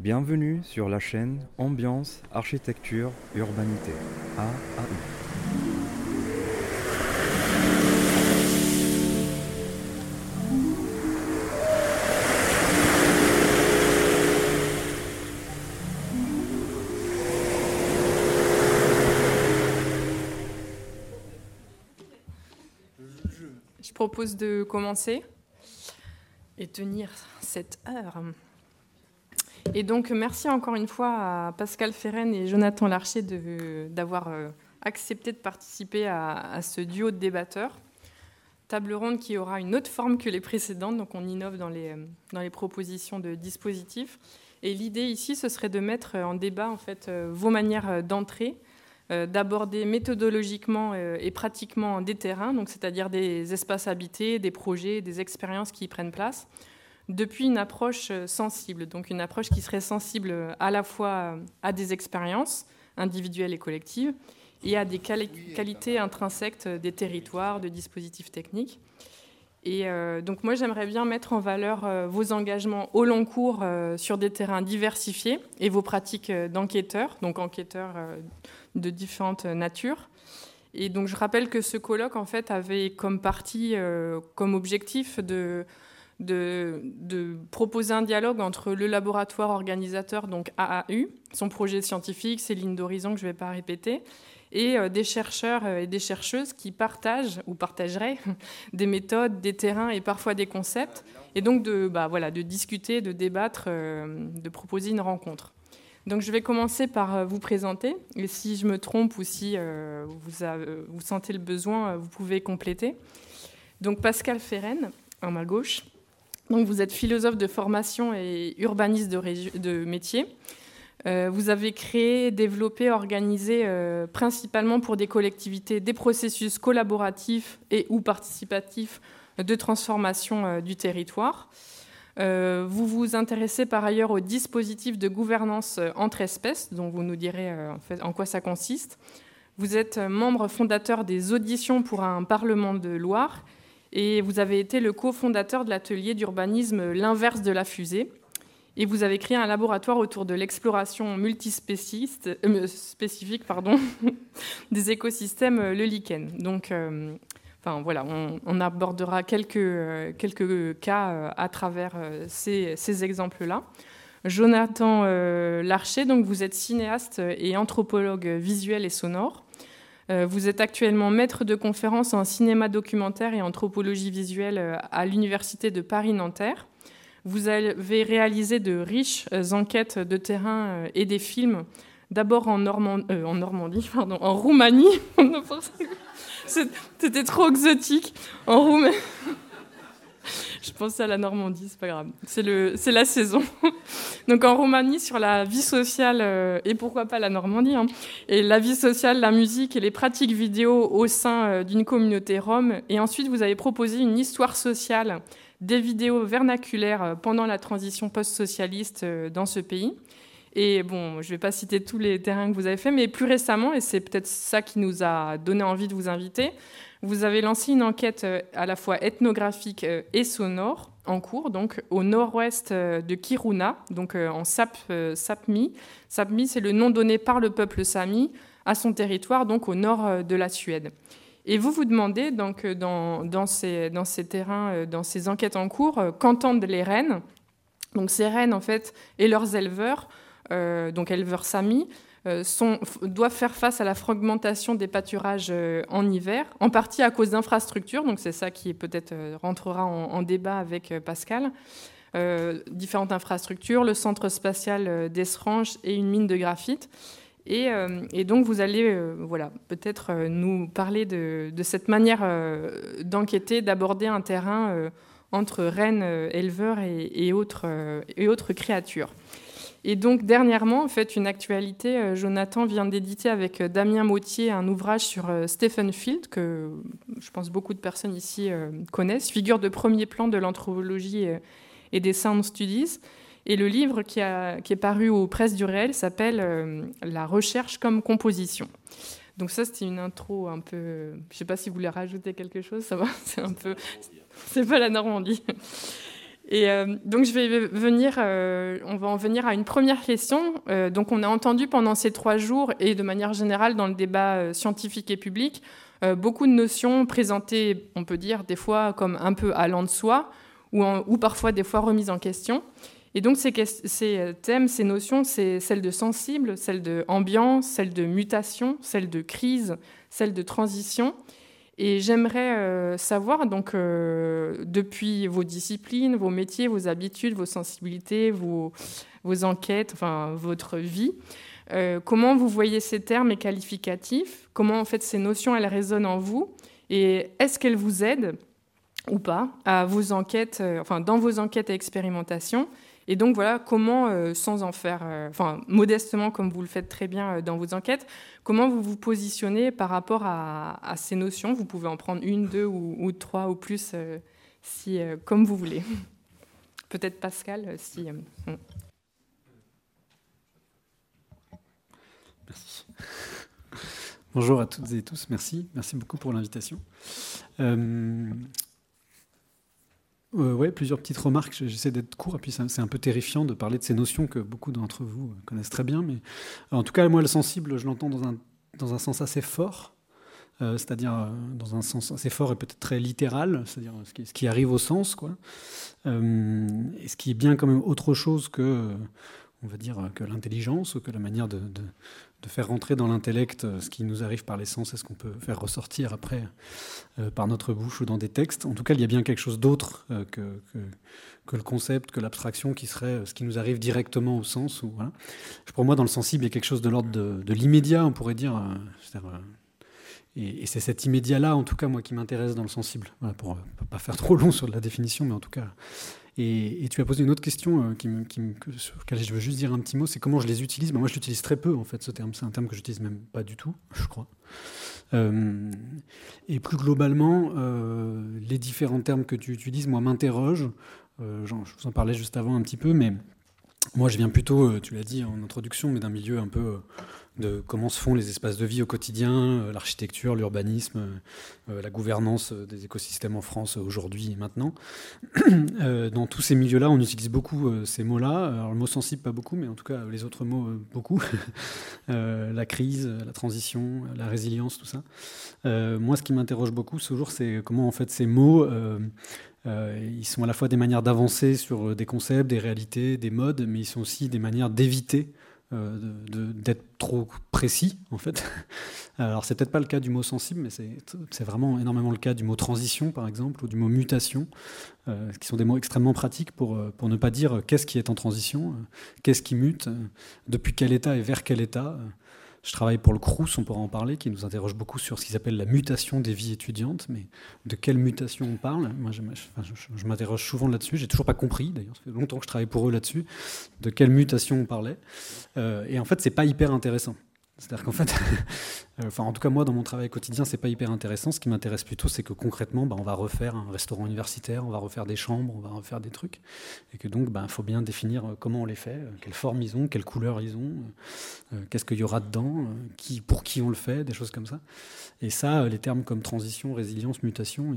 Bienvenue sur la chaîne Ambiance, Architecture, Urbanité, AAU. Je propose de commencer et tenir cette heure. Et donc, merci encore une fois à Pascal Ferren et Jonathan Larcher d'avoir accepté de participer à ce duo de débatteurs. Table ronde qui aura une autre forme que les précédentes, donc on innove dans les propositions de dispositifs. Et l'idée ici, ce serait de mettre en débat en fait, vos manières d'entrer, d'aborder méthodologiquement et pratiquement des terrains, donc c'est-à-dire des espaces habités, des projets, des expériences qui y prennent place, depuis une approche sensible, donc une approche qui serait sensible à la fois à des expériences individuelles et collectives et à des qualités intrinsèques des territoires, de dispositifs techniques. Et donc moi, j'aimerais bien mettre en valeur vos engagements au long cours sur des terrains diversifiés et vos pratiques d'enquêteurs, donc enquêteurs de différentes natures. Et donc je rappelle que ce colloque en fait avait comme partie, comme objectif de proposer un dialogue entre le laboratoire organisateur, donc AAU, son projet scientifique, ses lignes d'horizon que je ne vais pas répéter, et des chercheurs et des chercheuses qui partagent ou partageraient des méthodes, des terrains et parfois des concepts, et donc de discuter, de débattre, de proposer une rencontre. Donc je vais commencer par vous présenter, et si je me trompe ou si vous sentez le besoin, vous pouvez compléter. Donc Pascal Ferren, à ma gauche. Donc vous êtes philosophe de formation et urbaniste de métier. Vous avez créé, développé, organisé principalement pour des collectivités des processus collaboratifs et ou participatifs de transformation du territoire. Vous vous intéressez par ailleurs aux dispositifs de gouvernance entre espèces, dont vous nous direz en quoi ça consiste. Vous êtes membre fondateur des auditions pour un Parlement de Loire et vous avez été le cofondateur de l'atelier d'urbanisme L'inverse de la fusée. Et vous avez créé un laboratoire autour de l'exploration multispécifique des écosystèmes, le lichen. Donc, on abordera quelques cas à travers ces exemples-là. Jonathan Larcher, donc vous êtes cinéaste et anthropologue visuel et sonore. Vous êtes actuellement maître de conférences en cinéma documentaire et anthropologie visuelle à l'Université de Paris-Nanterre. Vous avez réalisé de riches enquêtes de terrain et des films, d'abord en Roumanie. C'était trop exotique. En Roumanie. Je pensais à la Normandie, c'est pas grave. C'est la saison. Donc en Roumanie, sur la vie sociale, et pourquoi pas la Normandie, et la vie sociale, la musique et les pratiques vidéo au sein d'une communauté rome. Et ensuite, vous avez proposé une histoire sociale des vidéos vernaculaires pendant la transition post-socialiste dans ce pays. Et bon, je ne vais pas citer tous les terrains que vous avez faits, mais plus récemment, et c'est peut-être ça qui nous a donné envie de vous inviter, vous avez lancé une enquête à la fois ethnographique et sonore en cours, donc au nord-ouest de Kiruna, donc en Sapmi. Sapmi, c'est le nom donné par le peuple sami à son territoire, donc au nord de la Suède. Et vous vous demandez, donc, dans ces terrains, dans ces enquêtes en cours, qu'entendent les rennes. Donc ces rennes, en fait, et leurs éleveurs, donc éleveurs samis, doivent faire face à la fragmentation des pâturages en hiver, en partie à cause d'infrastructures, donc c'est ça qui peut-être rentrera en débat avec Pascal, différentes infrastructures, le centre spatial d'Esrange et une mine de graphite. Et donc vous allez peut-être nous parler de cette manière d'enquêter, d'aborder un terrain entre rennes, éleveurs et autres créatures. Et donc, dernièrement, en fait, une actualité, Jonathan vient d'éditer avec Damien Mautier un ouvrage sur Stephen Field, que je pense beaucoup de personnes ici connaissent, figure de premier plan de l'anthropologie et des sound studies. Et le livre qui est paru aux Presses du Réel s'appelle « La recherche comme composition ». Donc ça, c'était une intro un peu... Je ne sais pas si vous voulez rajouter quelque chose, ça va, c'est pas la Normandie. Et donc, on va en venir à une première question. Donc, on a entendu pendant ces 3 jours, et de manière générale dans le débat scientifique et public, beaucoup de notions présentées, on peut dire, des fois comme un peu allant de soi, ou parfois des fois remises en question. Et donc, ces thèmes, ces notions, c'est celle de sensible, celle de ambiance, celle de mutation, celle de crise, celle de transition. Et j'aimerais savoir, donc, depuis vos disciplines, vos métiers, vos habitudes, vos sensibilités, vos enquêtes, enfin, votre vie, comment vous voyez ces termes et qualificatifs, comment, en fait, ces notions, elles résonnent en vous, et est-ce qu'elles vous aident ou pas à vos enquêtes, dans vos enquêtes et expérimentations. Et donc voilà, comment, sans en faire, modestement, comme vous le faites très bien dans vos enquêtes, comment vous vous positionnez par rapport à ces notions. Vous pouvez en prendre 1, 2 ou 3 ou plus, comme vous voulez. Peut-être Pascal, si... Merci. Bonjour à toutes et tous, merci beaucoup pour l'invitation. Plusieurs petites remarques, j'essaie d'être court, et puis c'est un peu terrifiant de parler de ces notions que beaucoup d'entre vous connaissent très bien, mais en tout cas, moi, le sensible, je l'entends dans un sens assez fort, c'est-à-dire dans un sens assez fort et peut-être très littéral, c'est-à-dire ce qui arrive au sens, quoi. Et ce qui est bien quand même autre chose que, on va dire, que l'intelligence, ou que la manière de faire rentrer dans l'intellect ce qui nous arrive par les sens et ce qu'on peut faire ressortir après par notre bouche ou dans des textes. En tout cas, il y a bien quelque chose d'autre que le concept, que l'abstraction, qui serait ce qui nous arrive directement au sens. Voilà. Pour moi, dans le sensible, il y a quelque chose de l'ordre de l'immédiat, on pourrait dire. Et c'est cet immédiat-là, en tout cas, moi, qui m'intéresse dans le sensible. Voilà, pour ne pas faire trop long sur la définition, mais en tout cas... Et tu as posé une autre question sur laquelle je veux juste dire un petit mot, c'est comment je les utilise. Moi, je l'utilise très peu, en fait, ce terme. C'est un terme que j'utilise même pas du tout, je crois. Et plus globalement, les différents termes que tu utilises, moi, m'interrogent. Je vous en parlais juste avant un petit peu, mais moi, je viens plutôt, tu l'as dit en introduction, mais d'un milieu un peu de comment se font les espaces de vie au quotidien, l'architecture, l'urbanisme, la gouvernance des écosystèmes en France aujourd'hui et maintenant. Dans tous ces milieux-là, on utilise beaucoup ces mots-là. Alors, le mot sensible, pas beaucoup, mais en tout cas, les autres mots, beaucoup. La crise, la transition, la résilience, tout ça. Moi, ce qui m'interroge beaucoup, toujours, c'est comment, en fait, ces mots... ils sont à la fois des manières d'avancer sur des concepts, des réalités, des modes, mais ils sont aussi des manières d'éviter d'être trop précis, en fait. Alors, c'est peut-être pas le cas du mot sensible, mais c'est vraiment énormément le cas du mot transition, par exemple, ou du mot mutation, qui sont des mots extrêmement pratiques pour ne pas dire qu'est-ce qui est en transition, qu'est-ce qui mute, depuis quel état et vers quel état. Je travaille pour le Crous, on pourra en parler, qui nous interroge beaucoup sur ce qu'ils appellent la mutation des vies étudiantes. Mais de quelle mutation on parle? Moi, je m'interroge souvent là-dessus. J'ai toujours pas compris, d'ailleurs, ça fait longtemps que je travaille pour eux là-dessus, de quelle mutation on parlait. Et en fait, c'est pas hyper intéressant. C'est-à-dire qu'en fait, en tout cas moi dans mon travail quotidien, c'est pas hyper intéressant. Ce qui m'intéresse plutôt, c'est que concrètement, on va refaire un restaurant universitaire, on va refaire des chambres, on va refaire des trucs, et que donc, il faut bien définir comment on les fait, quelle forme ils ont, quelle couleur ils ont, qu'est-ce qu'il y aura dedans, pour qui on le fait, des choses comme ça. Et ça, les termes comme transition, résilience, mutation,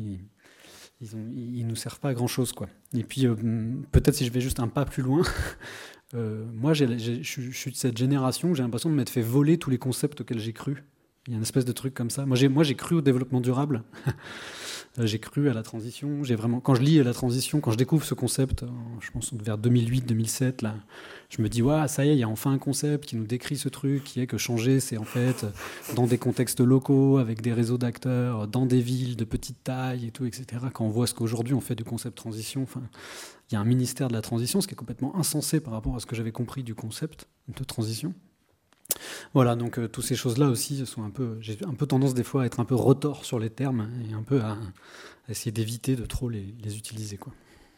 ils nous servent pas à grand chose, quoi. Et puis peut-être si je vais juste un pas plus loin. Moi, je suis de cette génération où j'ai l'impression de m'être fait voler tous les concepts auxquels j'ai cru. Il y a une espèce de truc comme ça. Moi, j'ai cru au développement durable. J'ai cru à la transition. Quand je lis la transition, quand je découvre ce concept, je pense vers 2008-2007, là, je me dis, ouais, ça y est, il y a enfin un concept qui nous décrit ce truc, qui est que changer, c'est en fait dans des contextes locaux, avec des réseaux d'acteurs, dans des villes de petite taille et tout, etc. Quand on voit ce qu'aujourd'hui on fait du concept transition, il y a un ministère de la transition, ce qui est complètement insensé par rapport à ce que j'avais compris du concept de transition. Voilà, donc toutes ces choses-là aussi sont j'ai un peu tendance des fois à être un peu retors sur les termes et un peu à essayer d'éviter de trop les utiliser, quoi.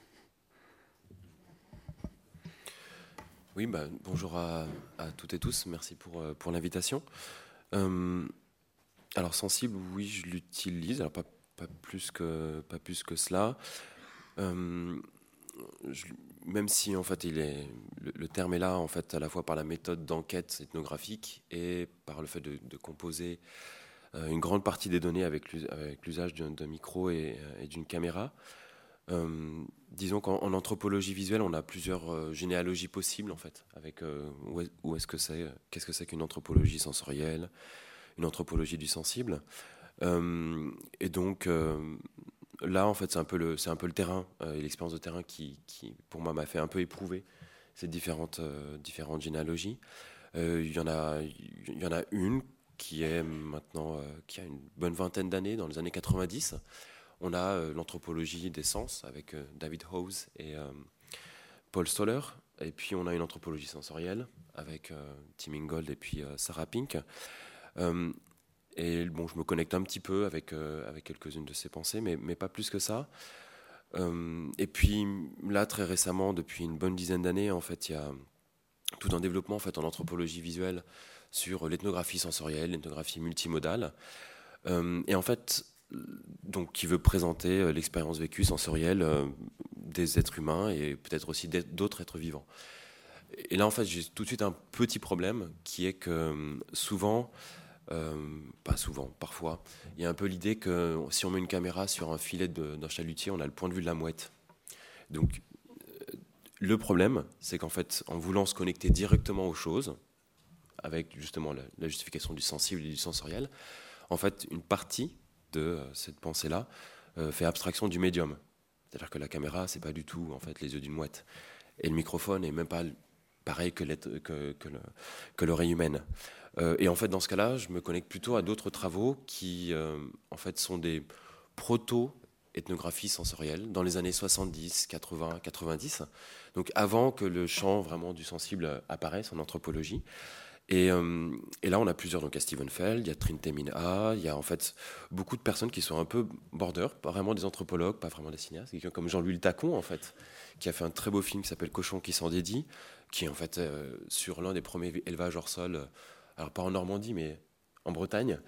Oui, bonjour à toutes et tous, merci pour l'invitation. Alors sensible, oui, je l'utilise, alors pas plus que cela. Même si en fait le terme est là en fait à la fois par la méthode d'enquête ethnographique et par le fait de composer une grande partie des données avec l'usage d'un micro et d'une caméra. Disons qu'en anthropologie visuelle, on a plusieurs généalogies possibles en fait, avec qu'est-ce que c'est qu'une anthropologie sensorielle, une anthropologie du sensible. Et donc là, en fait, c'est un peu le terrain, et l'expérience de terrain qui, pour moi, m'a fait un peu éprouver ces différentes généalogies. Il y en a une qui est maintenant, qui a une bonne vingtaine d'années, dans les années 90. On a l'anthropologie des sens avec David Howes et Paul Stoller. Et puis on a une anthropologie sensorielle avec Tim Ingold et puis Sarah Pink. Et bon, je me connecte un petit peu avec quelques-unes de ces pensées, mais pas plus que ça. Et puis là, très récemment, depuis une bonne dizaine d'années, en fait, il y a tout un développement en fait en anthropologie visuelle sur l'ethnographie sensorielle, l'ethnographie multimodale, et en fait, donc qui veut présenter l'expérience vécue sensorielle des êtres humains et peut-être aussi d'autres êtres vivants. Et là, en fait, j'ai tout de suite un petit problème qui est que souvent, pas souvent, parfois, il y a un peu l'idée que si on met une caméra sur un filet d'un chalutier, on a le point de vue de la mouette. Donc, le problème, c'est qu'en fait, en voulant se connecter directement aux choses, avec justement la justification du sensible et du sensoriel, en fait, une partie de cette pensée-là fait abstraction du médium. C'est-à-dire que la caméra, c'est pas du tout en fait les yeux d'une mouette, et le microphone est même pas pareil que l'oreille humaine. Et en fait, dans ce cas-là, je me connecte plutôt à d'autres travaux qui, en fait, sont des proto-ethnographies sensorielles dans les années 70, 80, 90, donc avant que le champ vraiment du sensible apparaisse en anthropologie. Et là, on a plusieurs. Donc, il y a Steven Feld, il y a Trinh Minha, il y a en fait beaucoup de personnes qui sont un peu border, pas vraiment des anthropologues, pas vraiment des cinéastes, quelqu'un comme Jean-Louis Tacon, en fait, qui a fait un très beau film qui s'appelle Cochon qui s'en dédie, qui est en fait sur l'un des premiers élevages hors sol, alors pas en Normandie, mais en Bretagne.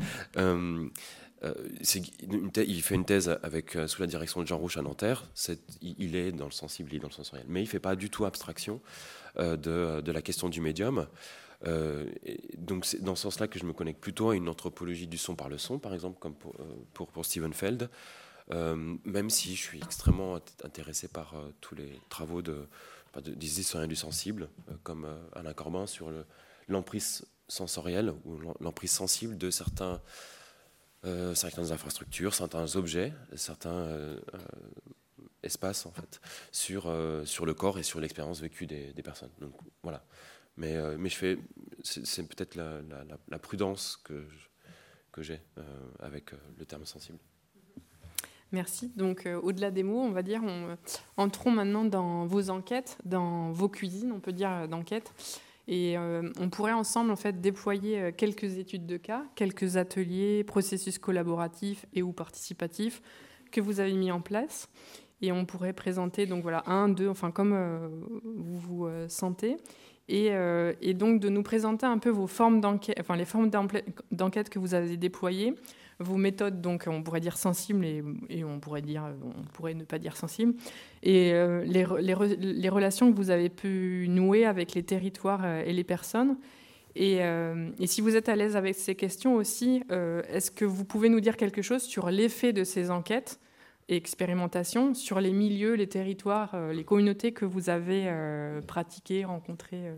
Il fait une thèse sous la direction de Jean Rouch à Nanterre. Il est dans le sensible, il est dans le sensoriel, mais il ne fait pas du tout abstraction de la question du médium. Donc c'est dans ce sens-là que je me connecte plutôt à une anthropologie du son par le son, par exemple, comme pour Steven Feld, même si je suis extrêmement intéressé par tous les travaux des historiens du sensible, comme Alain Corbin, sur l'emprise sensorielle ou l'emprise sensible de certaines infrastructures, certains objets, certains espaces en fait, sur le corps et sur l'expérience vécue des personnes. Donc voilà. Mais c'est peut-être la prudence que j'ai avec le terme sensible. Merci. Donc, au-delà des mots, on va dire, entrons maintenant dans vos enquêtes, dans vos cuisines, on peut dire, d'enquête. Et on pourrait ensemble, en fait, déployer quelques études de cas, quelques ateliers, processus collaboratifs et ou participatifs que vous avez mis en place. Et on pourrait présenter, donc voilà, 1, 2, enfin, comme vous vous sentez. Et donc de nous présenter un peu vos formes d'enquête, enfin les formes d'enquête que vous avez déployées, vos méthodes, donc on pourrait dire sensibles et on pourrait ne pas dire sensibles, et les relations que vous avez pu nouer avec les territoires et les personnes. Et si vous êtes à l'aise avec ces questions aussi, est-ce que vous pouvez nous dire quelque chose sur l'effet de ces enquêtes et expérimentation sur les milieux, les territoires, les communautés que vous avez pratiquées, rencontrées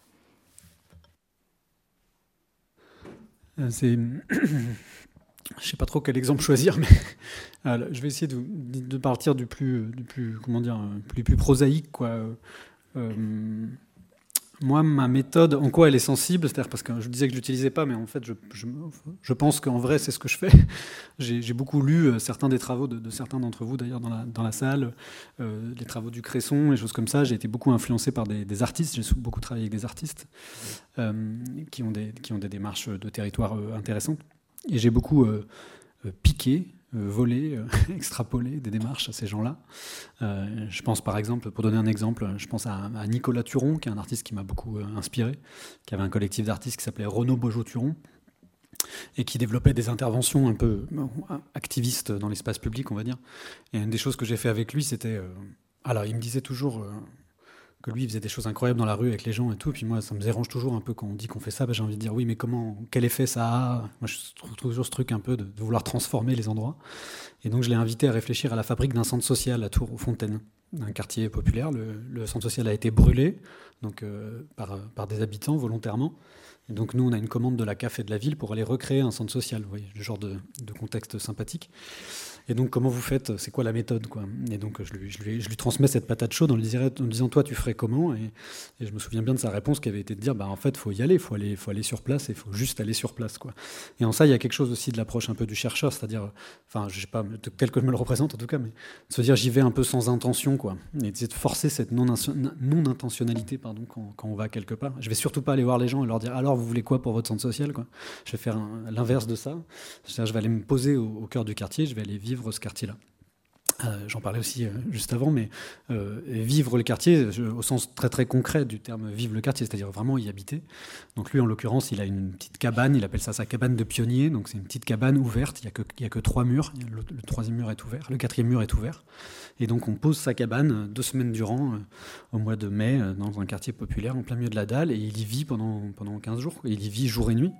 Je ne sais pas trop quel exemple choisir, mais je vais essayer de partir du plus prosaïque, quoi. Moi, ma méthode, en quoi elle est sensible, c'est-à-dire parce que je disais que je l'utilisais pas, mais en fait, je pense qu'en vrai, c'est ce que je fais. J'ai beaucoup lu certains des travaux de certains d'entre vous, d'ailleurs, dans la salle, les travaux du Cresson, et choses comme ça. J'ai été beaucoup influencé par des artistes. J'ai beaucoup travaillé avec des artistes qui ont des démarches de territoire intéressantes. Et j'ai beaucoup piqué, volé, extrapolé des démarches à ces gens-là. Je pense par exemple, pour donner un exemple, je pense à Nicolas Turon, qui est un artiste qui m'a beaucoup inspiré, qui avait un collectif d'artistes qui s'appelait Renaud Beaujeau-Turon, et qui développait des interventions un peu activistes dans l'espace public, on va dire. Et une des choses que j'ai fait avec lui, c'était... alors, il me disait toujours que lui il faisait des choses incroyables dans la rue avec les gens et tout. Et puis moi, ça me dérange toujours un peu quand on dit qu'on fait ça. J'ai envie de dire oui, mais quel effet ça a? Moi, je trouve toujours ce truc un peu de vouloir transformer les endroits. Et donc, je l'ai invité à réfléchir à la fabrique d'un centre social à Tours, aux Fontaines, un quartier populaire. Le centre social a été brûlé donc, par des habitants volontairement. Et donc, nous, on a une commande de la CAF et de la ville pour aller recréer un centre social. Vous voyez, le genre de contexte sympathique. Et donc, comment vous faites? C'est quoi la méthode, quoi? Et donc, je lui transmets cette patate chaude en lui disant, toi, tu ferais comment? Et je me souviens bien de sa réponse qui avait été de dire, en fait, faut y aller, faut aller sur place, et il faut juste aller sur place, quoi. Et en ça, il y a quelque chose aussi de l'approche un peu du chercheur, c'est-à-dire, enfin, je sais pas, tel que je me le représente en tout cas, mais de se dire, j'y vais un peu sans intention, quoi. Et d'essayer de forcer cette non-intentionnalité, pardon, quand on va quelque part. Je vais surtout pas aller voir les gens et leur dire, alors, vous voulez quoi pour votre centre social, quoi? Je vais faire l'inverse de ça. C'est-à-dire, je vais aller me poser au cœur du quartier, je vais aller vivre ce quartier-là. J'en parlais aussi juste avant, mais vivre le quartier, au sens très très concret du terme vivre le quartier, c'est-à-dire vraiment y habiter. Donc lui, en l'occurrence, il a une petite cabane, il appelle ça sa cabane de pionnier, donc c'est une petite cabane ouverte, il n'y a que 3 murs, le 3e mur est ouvert, le 4e mur est ouvert, et donc on pose sa cabane 2 semaines durant, au mois de mai, dans un quartier populaire, en plein milieu de la dalle, et il y vit pendant 15 jours, il y vit jour et nuit,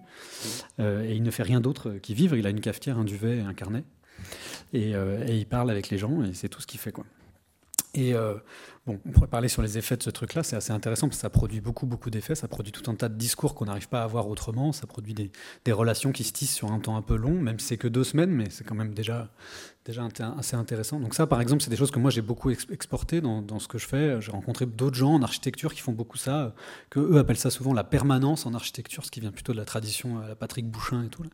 et il ne fait rien d'autre qu'y vivre, il a une cafetière, un duvet et un carnet. Et il parle avec les gens et c'est tout ce qu'il fait, quoi. Et bon, on pourrait parler sur les effets de ce truc-là, c'est assez intéressant parce que ça produit beaucoup d'effets, ça produit tout un tas de discours qu'on n'arrive pas à avoir autrement, ça produit des relations qui se tissent sur un temps un peu long, même si c'est que 2 semaines, mais c'est quand même déjà assez intéressant. Donc ça, par exemple, c'est des choses que moi j'ai beaucoup exportées dans ce que je fais. J'ai rencontré d'autres gens en architecture qui font beaucoup ça, que eux appellent ça souvent la permanence en architecture, ce qui vient plutôt de la tradition à la Patrick Bouchain et tout, là.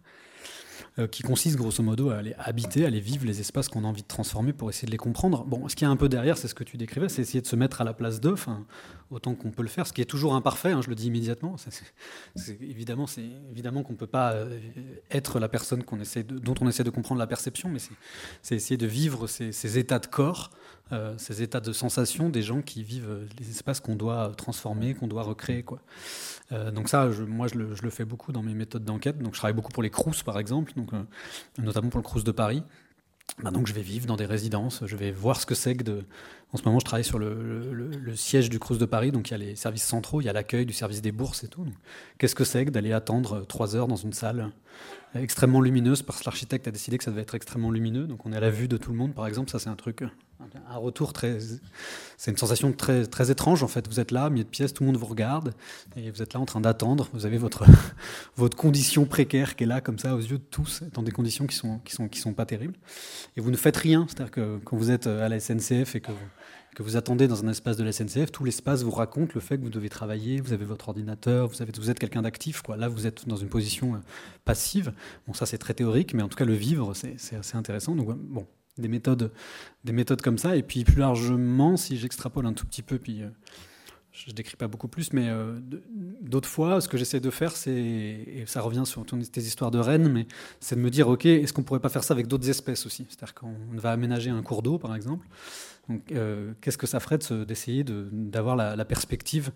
Qui consiste grosso modo à aller habiter, à aller vivre les espaces qu'on a envie de transformer pour essayer de les comprendre. Bon, ce qu'il y a un peu derrière, c'est ce que tu décrivais, c'est essayer de se mettre à la place d'eux, autant qu'on peut le faire, ce qui est toujours imparfait, je le dis immédiatement. C'est évidemment qu'on ne peut pas être la personne dont on essaie de comprendre la perception, mais c'est essayer de vivre ces états de corps, ces états de sensation des gens qui vivent les espaces qu'on doit transformer, qu'on doit recréer, quoi. Donc ça, moi, je le fais beaucoup dans mes méthodes d'enquête. Donc je travaille beaucoup pour les Crous, par exemple, donc, notamment pour le Crous de Paris. Donc je vais vivre dans des résidences, je vais voir ce que c'est que En ce moment, je travaille sur le siège du Crous de Paris, donc il y a les services centraux, il y a l'accueil du service des bourses et tout. Donc, qu'est-ce que c'est que d'aller attendre 3 heures dans une salle extrêmement lumineuse, parce que l'architecte a décidé que ça devait être extrêmement lumineux, donc on est à la vue de tout le monde, par exemple. Ça, c'est un retour c'est une sensation très, très étrange, en fait. Vous êtes là, milieu de pièce, tout le monde vous regarde, et vous êtes là en train d'attendre. Vous avez votre condition précaire qui est là, comme ça, aux yeux de tous, dans des conditions qui sont pas terribles. Et vous ne faites rien. C'est-à-dire que quand vous êtes à la SNCF et que vous attendez dans un espace de la SNCF, tout l'espace vous raconte le fait que vous devez travailler, vous avez votre ordinateur, vous êtes quelqu'un d'actif, quoi. Là, vous êtes dans une position passive. Bon, ça, c'est très théorique, mais en tout cas, le vivre, c'est assez intéressant. Donc, bon, des méthodes comme ça. Et puis, plus largement, si j'extrapole un tout petit peu, puis je ne décris pas beaucoup plus, mais d'autres fois, ce que j'essaie de faire, et ça revient sur tes histoires de rennes, mais c'est de me dire, OK, est-ce qu'on ne pourrait pas faire ça avec d'autres espèces aussi? C'est-à-dire qu'on va aménager un cours d'eau, par exemple. Donc, qu'est-ce que ça ferait d'essayer d'avoir la perspective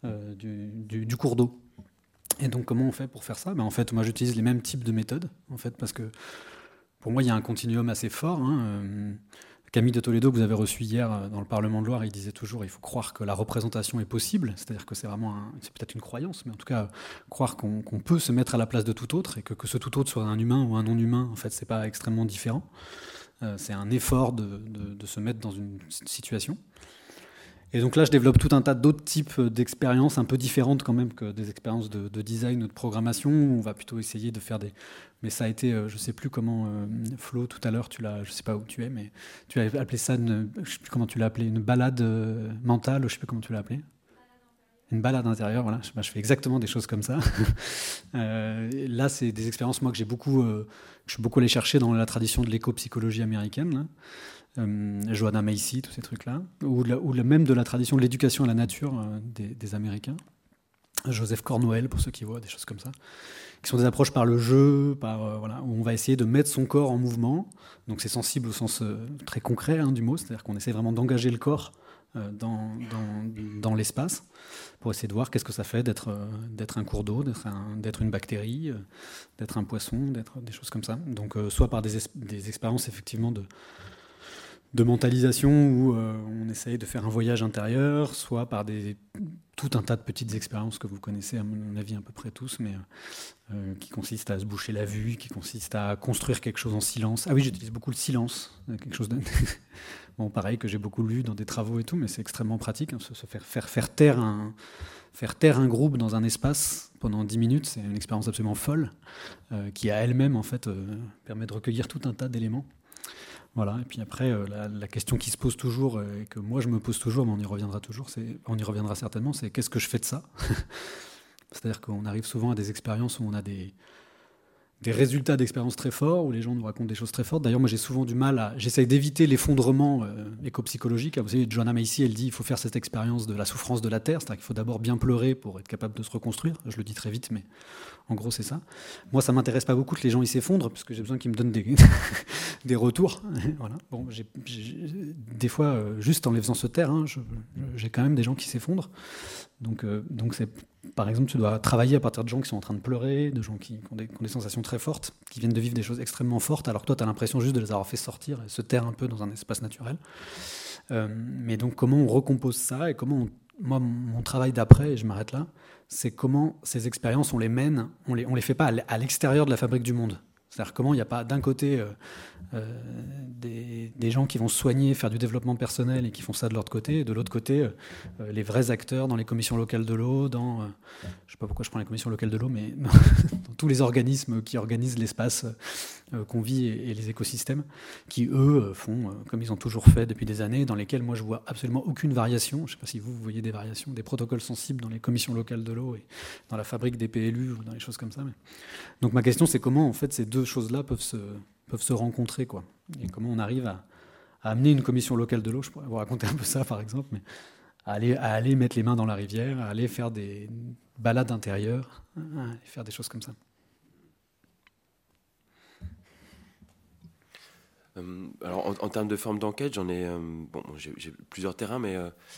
du cours d'eau? Et donc, comment on fait pour faire ça? En fait, moi, j'utilise les mêmes types de méthodes, en fait, parce que pour moi, il y a un continuum assez fort. Camille de Toledo, que vous avez reçu hier dans le Parlement de Loire, il disait toujours il faut croire que la représentation est possible, c'est-à-dire que c'est peut-être une croyance, mais en tout cas, croire qu'on peut se mettre à la place de tout autre, et que ce tout autre soit un humain ou un non-humain, en fait, c'est pas extrêmement différent. C'est un effort de se mettre dans une situation. Et donc là, je développe tout un tas d'autres types d'expériences un peu différentes quand même que des expériences de design ou de programmation. On va plutôt essayer de faire Mais ça a été, je ne sais plus comment, Flo, tout à l'heure, je ne sais pas où tu es, mais tu as appelé ça, je ne sais plus comment tu l'as appelé, une balade mentale, je ne sais plus comment tu l'as appelé. Une balade intérieure, voilà. Je fais exactement des choses comme ça. Là, c'est des expériences, moi, que je suis beaucoup allé chercher dans la tradition de l'éco-psychologie américaine, là. Joanna Macy, tous ces trucs-là, ou même de la tradition de l'éducation à la nature des Américains. Joseph Cornwell, pour ceux qui voient, des choses comme ça, qui sont des approches par le jeu, où on va essayer de mettre son corps en mouvement. Donc c'est sensible au sens très concret du mot, c'est-à-dire qu'on essaie vraiment d'engager le corps dans l'espace pour essayer de voir qu'est-ce que ça fait d'être un cours d'eau, d'être une bactérie, d'être un poisson, d'être des choses comme ça. Donc soit par des expériences effectivement mentalisation où on essaye de faire un voyage intérieur, soit par tout un tas de petites expériences que vous connaissez, à mon avis, à peu près tous, mais qui consistent à se boucher la vue, qui consistent à construire quelque chose en silence. Ah oui, j'utilise beaucoup le silence, quelque chose de... Bon, pareil, que j'ai beaucoup lu dans des travaux et tout, mais c'est extrêmement pratique, hein, se faire taire un groupe dans un espace pendant 10 minutes, c'est une expérience absolument folle, qui à elle-même, en fait, permet de recueillir tout un tas d'éléments. Voilà, et puis après, la question qui se pose toujours, et que moi je me pose toujours, mais on y reviendra certainement, c'est qu'est-ce que je fais de ça? C'est-à-dire qu'on arrive souvent à des expériences où on a des résultats d'expériences très forts, où les gens nous racontent des choses très fortes. D'ailleurs, moi j'ai souvent du mal j'essaye d'éviter l'effondrement éco-psychologique. Vous savez, Joanna Macy, elle dit il faut faire cette expérience de la souffrance de la Terre, c'est-à-dire qu'il faut d'abord bien pleurer pour être capable de se reconstruire. Je le dis très vite, mais en gros c'est ça. Moi ça m'intéresse pas beaucoup que les gens ils s'effondrent, parce que j'ai besoin qu'ils me donnent des retours. Voilà. Bon, des fois, juste en les faisant se taire, hein, j'ai quand même des gens qui s'effondrent. Donc c'est, par exemple, tu dois travailler à partir de gens qui sont en train de pleurer, de gens qui ont des sensations très fortes, qui viennent de vivre des choses extrêmement fortes, alors que toi, tu as l'impression juste de les avoir fait sortir et se taire un peu dans un espace naturel. Mais donc, comment on recompose ça et comment moi, mon travail d'après, et je m'arrête là, c'est comment ces expériences, on les mène, on les fait pas à l'extérieur de la fabrique du monde. C'est-à-dire comment il n'y a pas d'un côté des gens qui vont se soigner, faire du développement personnel et qui font ça de l'autre côté, et de l'autre côté les vrais acteurs dans les commissions locales de l'eau, je ne sais pas pourquoi je prends les commissions locales de l'eau, mais dans tous les organismes qui organisent l'espace qu'on vit et les écosystèmes, qui eux font comme ils ont toujours fait depuis des années, dans lesquels moi je vois absolument aucune variation. Je ne sais pas si vous voyez des variations, des protocoles sensibles dans les commissions locales de l'eau et dans la fabrique des PLU ou dans les choses comme ça. Donc ma question c'est comment en fait ces deux choses-là peuvent se rencontrer, quoi. Et comment on arrive à amener une commission locale de l'eau, je pourrais vous raconter un peu ça par exemple, mais à aller mettre les mains dans la rivière, à aller faire des balades intérieures, et faire des choses comme ça. Alors en termes de forme d'enquête, j'en ai, j'ai plusieurs terrains, mais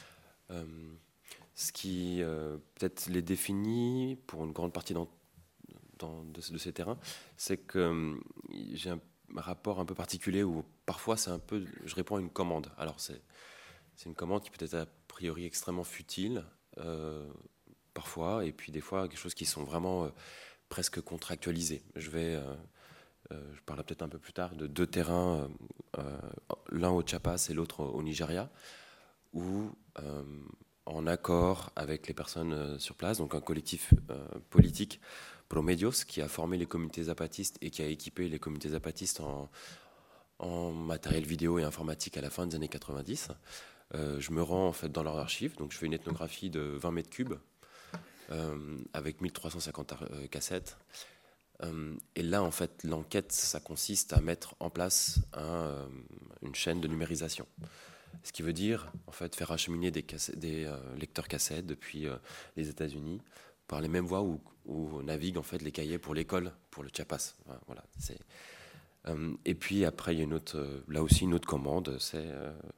ce qui peut-être les définit pour une grande partie de ces terrains, c'est que j'ai un rapport un peu particulier où parfois c'est un peu, je réponds à une commande. Alors c'est une commande qui peut être a priori extrêmement futile parfois, et puis des fois quelque chose qui sont vraiment presque contractualisés. Je parlerai peut-être un peu plus tard de deux terrains, l'un au Chiapas et l'autre au Nigeria, où en accord avec les personnes sur place, donc un collectif politique, Promedios, qui a formé les communautés zapatistes et qui a équipé les communautés zapatistes en matériel vidéo et informatique à la fin des années 90. Je me rends en fait dans leurs archives, donc je fais une ethnographie de 20 mètres cubes avec 1350 cassettes. Et là, en fait, l'enquête, ça consiste à mettre en place une chaîne de numérisation. Ce qui veut dire, en fait, faire acheminer des lecteurs cassettes depuis les États-Unis par les mêmes voies où naviguent en fait les cahiers pour l'école, pour le Chiapas. Voilà. Et puis après, il y a là aussi une autre commande, c'est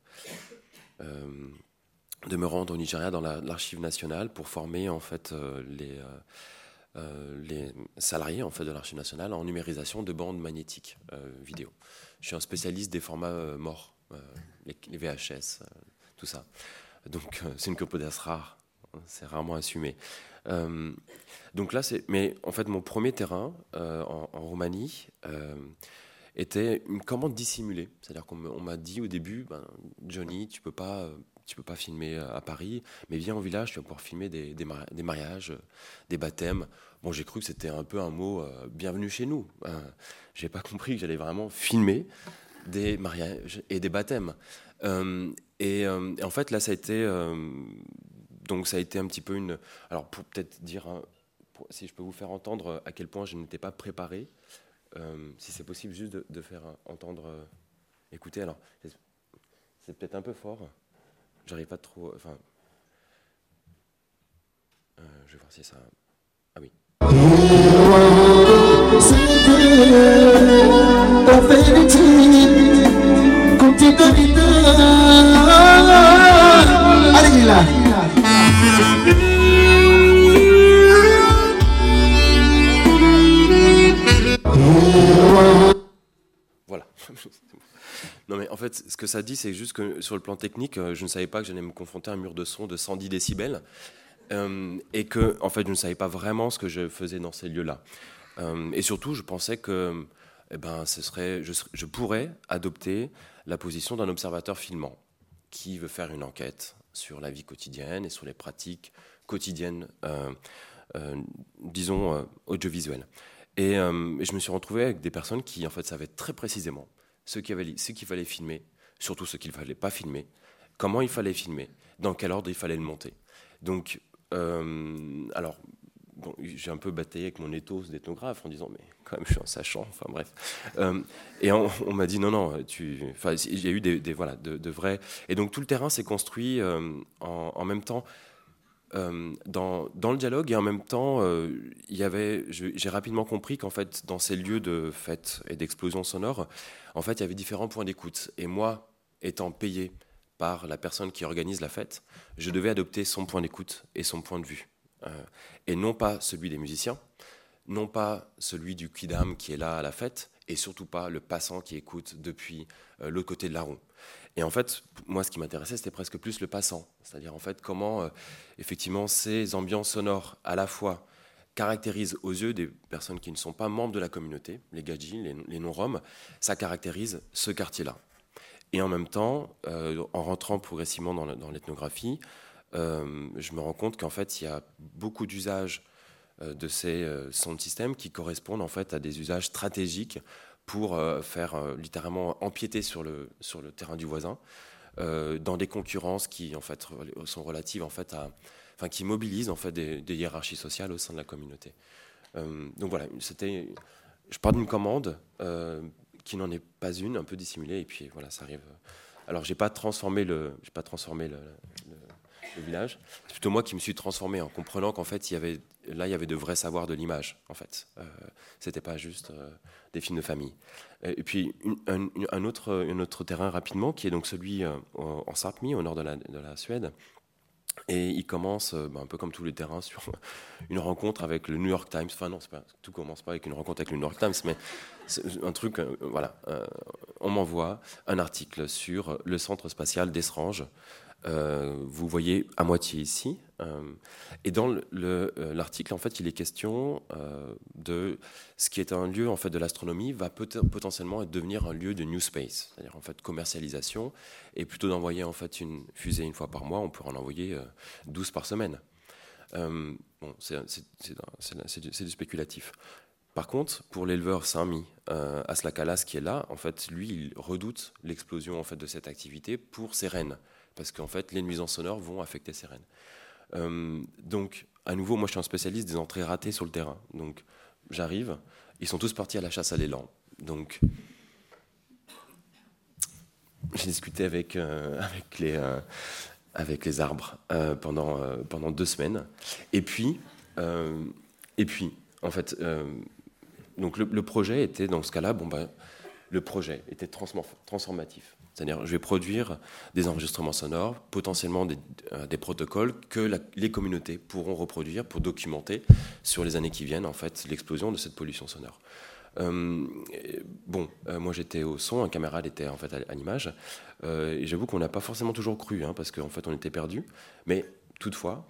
de me rendre au Nigeria dans l'archive nationale pour former en fait les salariés en fait de l'Archive nationale en numérisation de bandes magnétiques vidéo. Je suis un spécialiste des formats morts, les VHS, tout ça. Donc c'est une composite rare, c'est rarement assumé. Donc là, mais en fait mon premier terrain en Roumanie était une commande dissimulée. C'est-à-dire qu'on m'a dit au début, Johnny, tu peux pas filmer à Paris, mais viens au village, tu vas pouvoir filmer des mariages, des baptêmes. Bon, j'ai cru que c'était un peu un mot bienvenue chez nous. J'ai pas compris que j'allais vraiment filmer des mariages et des baptêmes. Et en fait, là, ça a été un petit peu une. Alors, pour peut-être dire, si je peux vous faire entendre à quel point je n'étais pas préparé, si c'est possible, juste de faire entendre. Écoutez, alors, c'est peut-être un peu fort. J'arrive pas trop. Enfin, je vais voir si ça. Ah oui. Voilà. Non mais en fait, ce que ça dit, c'est juste que sur le plan technique, je ne savais pas que j'allais me confronter à un mur de son de 110 décibels et que, en fait, je ne savais pas vraiment ce que je faisais dans ces lieux-là. Et surtout, je pensais que je pourrais adopter la position d'un observateur filmant qui veut faire une enquête sur la vie quotidienne et sur les pratiques quotidiennes, disons, audiovisuelles. Et je me suis retrouvé avec des personnes qui, en fait, savaient très précisément ce qu'il fallait filmer, surtout ce qu'il ne fallait pas filmer, comment il fallait filmer, dans quel ordre il fallait le monter. Donc, alors, bon, j'ai un peu bataillé avec mon ethos d'ethnographe en disant, mais quand même, je suis un sachant, enfin bref. Et on m'a dit, non, il y a eu de vrais... Et donc, tout le terrain s'est construit en même temps, dans le dialogue, et en même temps, j'ai rapidement compris qu'en fait, dans ces lieux de fête et d'explosion sonore, en fait, il y avait différents points d'écoute. Et moi, étant payé par la personne qui organise la fête, je devais adopter son point d'écoute et son point de vue. Et non pas celui des musiciens, non pas celui du quidam qui est là à la fête, et surtout pas le passant qui écoute depuis l'autre côté de la roue. Et en fait, moi, ce qui m'intéressait, c'était presque plus le passant. C'est-à-dire, en fait, comment, effectivement, ces ambiances sonores, à la fois, caractérisent aux yeux des personnes qui ne sont pas membres de la communauté, les gadjis, les non-roms, ça caractérise ce quartier-là. Et en même temps, en rentrant progressivement dans l'ethnographie, je me rends compte qu'en fait, il y a beaucoup d'usages de ces sound systems qui correspondent en fait à des usages stratégiques pour faire littéralement empiéter sur le terrain du voisin, dans des concurrences qui en fait sont relatives en fait qui mobilisent en fait des hiérarchies sociales au sein de la communauté. Donc voilà, je pars d'une commande qui n'en est pas une, un peu dissimulée, et puis voilà, ça arrive. Alors j'ai pas transformé le village. C'est plutôt moi qui me suis transformé en comprenant qu'en fait, il y avait de vrais savoirs de l'image. En fait, c'était pas juste des films de famille. Et puis un autre terrain rapidement, qui est donc celui en Sápmi, au nord de la Suède. Et il commence, un peu comme tous les terrains, sur une rencontre avec le New York Times. Enfin non, tout commence pas avec une rencontre avec le New York Times, mais c'est un truc, on m'envoie un article sur le centre spatial d'Esrange. Vous voyez à moitié ici. Et dans l'article, en fait, il est question de ce qui est un lieu en fait de l'astronomie va potentiellement devenir un lieu de new space, c'est-à-dire en fait commercialisation. Et plutôt d'envoyer en fait une fusée une fois par mois, on pourrait en envoyer 12 par semaine. C'est du spéculatif. Par contre, pour l'éleveur Sami Aslakalas qui est là, en fait, lui, il redoute l'explosion en fait de cette activité pour ses rennes, parce qu'en fait, les nuisances sonores vont affecter ces rennes. Donc, à nouveau, moi, je suis un spécialiste des entrées ratées sur le terrain. Donc, j'arrive, ils sont tous partis à la chasse à l'élan. Donc, j'ai discuté avec les arbres pendant 2 semaines. Et puis, en fait, donc le projet était, dans ce cas-là, le projet était transformatif. C'est-à-dire, je vais produire des enregistrements sonores, potentiellement des protocoles que les communautés pourront reproduire pour documenter sur les années qui viennent, en fait, l'explosion de cette pollution sonore. Moi j'étais au son, un camarade était en fait à l'image, et j'avoue qu'on n'a pas forcément toujours cru, parce qu'en fait on était perdus, mais toutefois.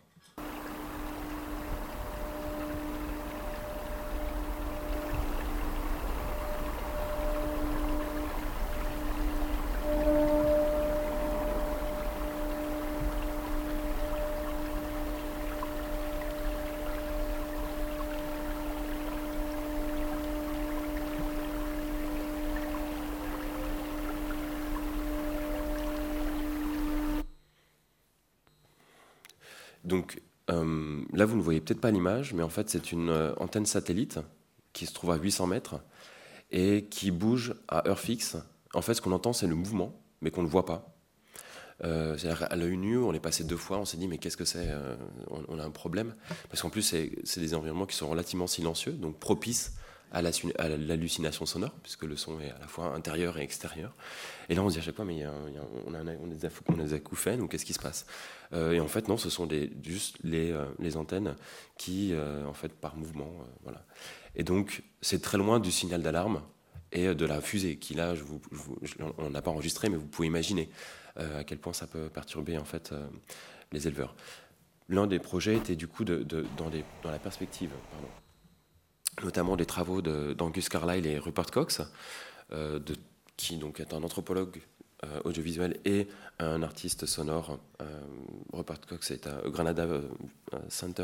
Donc là, vous ne voyez peut-être pas l'image, mais en fait, c'est une antenne satellite qui se trouve à 800 mètres et qui bouge à heure fixe. En fait, ce qu'on entend, c'est le mouvement, mais qu'on ne voit pas. C'est-à-dire à l'œil nu, on est passé 2 fois, on s'est dit mais qu'est-ce que c'est, on a un problème, parce qu'en plus c'est des environnements qui sont relativement silencieux, donc propices à l'hallucination sonore, puisque le son est à la fois intérieur et extérieur. Et là on se dit à chaque fois mais on a des acouphènes, ou qu'est-ce qui se passe, et en fait non, ce sont juste les antennes qui en fait par mouvement, voilà. Et donc c'est très loin du signal d'alarme, et de la fusée, qui là, on n'a pas enregistré, mais vous pouvez imaginer à quel point ça peut perturber en fait les éleveurs. L'un des projets était du coup dans la perspective, notamment des travaux d'Angus Carlyle et Rupert Cox, qui donc est un anthropologue audiovisuel et un artiste sonore. Rupert Cox est au Granada Center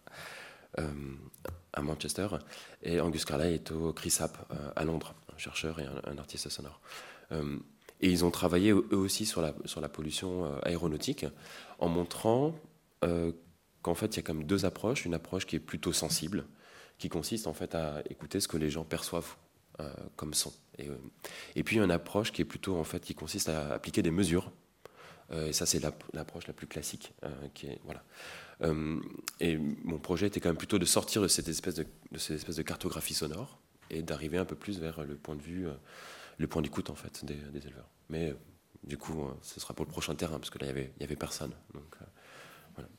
à Manchester, et Angus Carlyle est au CRISAP à Londres, un chercheur et un artiste sonore. Et ils ont travaillé eux aussi sur la pollution aéronautique, en montrant qu'en fait il y a comme deux approches. Une approche qui est plutôt sensible, qui consiste en fait à écouter ce que les gens perçoivent comme son. Et puis une approche qui est plutôt en fait qui consiste à appliquer des mesures. Et ça c'est l'approche la plus classique, voilà. Et mon projet était quand même plutôt de sortir de cette espèce de cartographie sonore et d'arriver un peu plus vers le point d'écoute en fait des éleveurs. Mais du coup, ce sera pour le prochain terrain, parce que là il y avait personne. Donc voilà.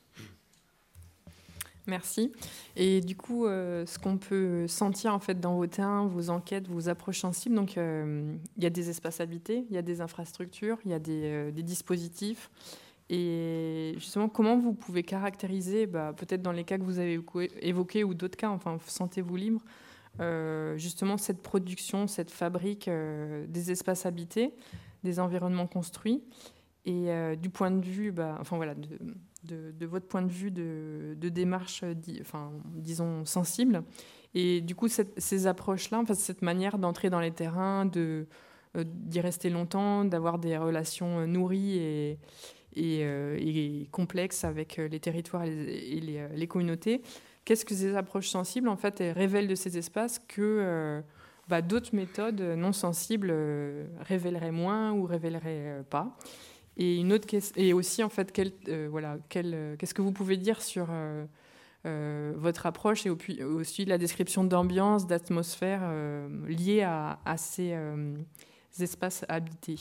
Merci. Et du coup, ce qu'on peut sentir en fait dans vos terrains, vos enquêtes, vos approches sensibles, donc il y a des espaces habités, il y a des infrastructures, il y a des dispositifs. Et justement, comment vous pouvez caractériser, peut-être dans les cas que vous avez évoqués ou d'autres cas, enfin, sentez-vous libre, justement cette production, cette fabrique des espaces habités, des environnements construits, et du point de vue, enfin voilà, de votre point de vue de démarche, disons, sensible. Et du coup, ces approches-là, enfin, cette manière d'entrer dans les terrains, d'y rester longtemps, d'avoir des relations nourries et complexes avec les territoires et les communautés, qu'est-ce que ces approches sensibles, en fait, elles révèlent de ces espaces que d'autres méthodes non sensibles révéleraient moins ou révéleraient pas. Et une autre question, et aussi en fait, qu'est-ce que vous pouvez dire sur votre approche et aussi la description d'ambiance, d'atmosphère liée à ces espaces habités.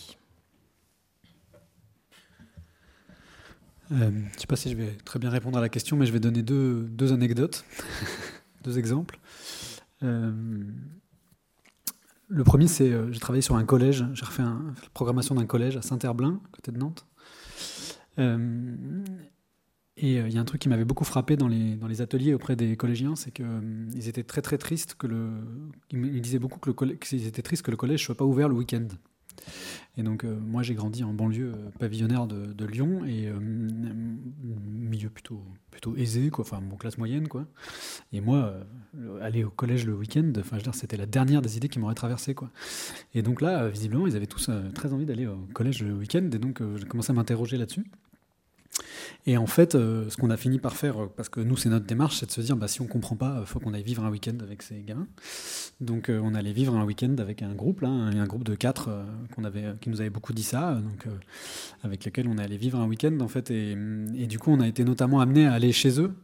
Je ne sais pas si je vais très bien répondre à la question, mais je vais donner deux anecdotes, deux exemples. Le premier, c'est j'ai travaillé sur un collège, j'ai refait la programmation d'un collège à Saint-Herblain, à côté de Nantes. Et il y a un truc qui m'avait beaucoup frappé dans les ateliers auprès des collégiens, c'est qu'ils étaient très très tristes ils disaient beaucoup qu'ils étaient tristes que le collège ne soit pas ouvert le week-end. Et donc moi j'ai grandi en banlieue pavillonnaire de Lyon, et milieu plutôt aisé, quoi, enfin classe moyenne, quoi. Et moi aller au collège le week-end, enfin je veux dire, c'était la dernière des idées qui m'auraient traversé, quoi. Et donc là visiblement ils avaient tous très envie d'aller au collège le week-end, et donc j'ai commencé à m'interroger là-dessus. Et en fait, ce qu'on a fini par faire, parce que nous, c'est notre démarche, c'est de se dire, si on comprend pas, il faut qu'on aille vivre un week-end avec ces gamins. Donc, on allait vivre un week-end avec un groupe, là, un groupe de 4 qui nous avait beaucoup dit ça, donc avec lequel on est allé vivre un week-end, en fait. Et du coup, on a été notamment amenés à aller chez eux,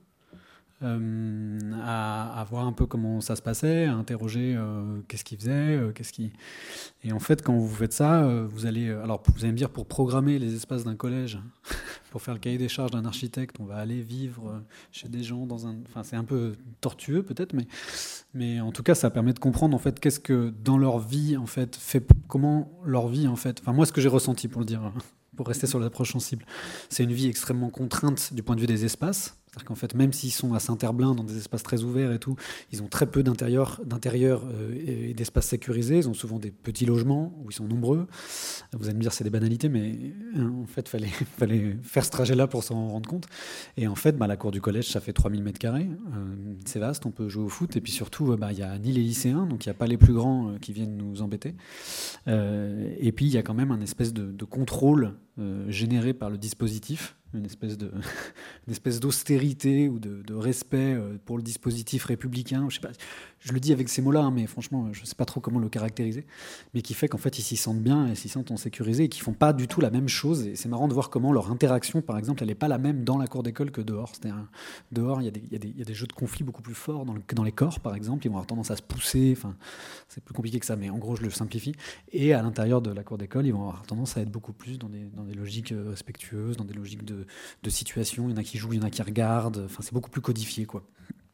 à voir un peu comment ça se passait, à interroger qu'est-ce qu'ils faisaient, Et en fait, quand vous faites ça, vous allez me dire, pour programmer les espaces d'un collège, pour faire le cahier des charges d'un architecte, on va aller vivre chez des gens enfin, c'est un peu tortueux peut-être, mais en tout cas, ça permet de comprendre en fait qu'est-ce que dans leur vie en fait comment leur vie en fait. Enfin, moi, ce que j'ai ressenti, pour le dire, pour rester sur l'approche sensible, c'est une vie extrêmement contrainte du point de vue des espaces. C'est-à-dire qu'en fait, même s'ils sont à Saint-Herblain, dans des espaces très ouverts et tout, ils ont très peu d'intérieur et d'espaces sécurisés. Ils ont souvent des petits logements où ils sont nombreux. Vous allez me dire, c'est des banalités, mais en fait, fallait faire ce trajet-là pour s'en rendre compte. Et en fait, la cour du collège, ça fait 3000 m². C'est vaste, on peut jouer au foot. Et puis surtout, il n'y a ni les lycéens, donc il n'y a pas les plus grands qui viennent nous embêter. Et puis, il y a quand même un espèce de contrôle généré par le dispositif, une espèce d'austérité ou de respect pour le dispositif républicain. Je sais pas, je le dis avec ces mots-là, mais franchement, je ne sais pas trop comment le caractériser, mais qui fait qu'en fait, ils s'y sentent bien et s'y sentent en sécurité, et qu'ils ne font pas du tout la même chose. Et c'est marrant de voir comment leur interaction, par exemple, elle n'est pas la même dans la cour d'école que dehors. C'est-à-dire, dehors, il y a des jeux de conflit beaucoup plus forts que dans les corps, par exemple. Ils vont avoir tendance à se pousser. Enfin, c'est plus compliqué que ça, mais en gros, je le simplifie. Et à l'intérieur de la cour d'école, ils vont avoir tendance à être beaucoup plus dans des logiques respectueuses, dans des logiques de situation. Il y en a qui jouent, il y en a qui regardent. Enfin, c'est beaucoup plus codifié, quoi.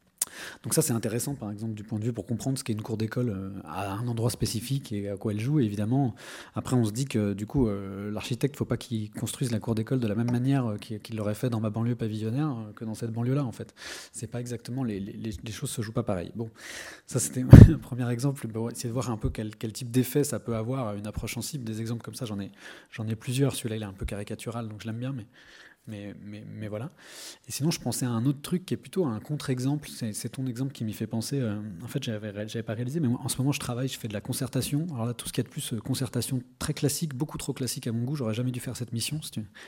Donc ça, c'est intéressant, par exemple, du point de vue pour comprendre ce qu'est une cour d'école à un endroit spécifique et à quoi elle joue. Et évidemment, après, on se dit que du coup, l'architecte, il ne faut pas qu'il construise la cour d'école de la même manière qu'il l'aurait fait dans ma banlieue pavillonnaire que dans cette banlieue-là, en fait. C'est pas exactement, les choses se jouent pas pareil. Bon, ça, c'était un premier exemple. Bon, essayer de voir un peu quel type d'effet ça peut avoir à une approche sensible. Des exemples comme ça, j'en ai plusieurs. Celui-là, il est un peu caricatural, donc je l'aime bien, mais voilà. Et sinon, je pensais à un autre truc qui est plutôt un contre-exemple. C'est ton exemple qui m'y fait penser. En fait, j'avais pas réalisé, mais moi, en ce moment, je fais de la concertation. Alors là, tout ce qu'il y a de plus, concertation très classique, beaucoup trop classique à mon goût. J'aurais jamais dû faire cette mission.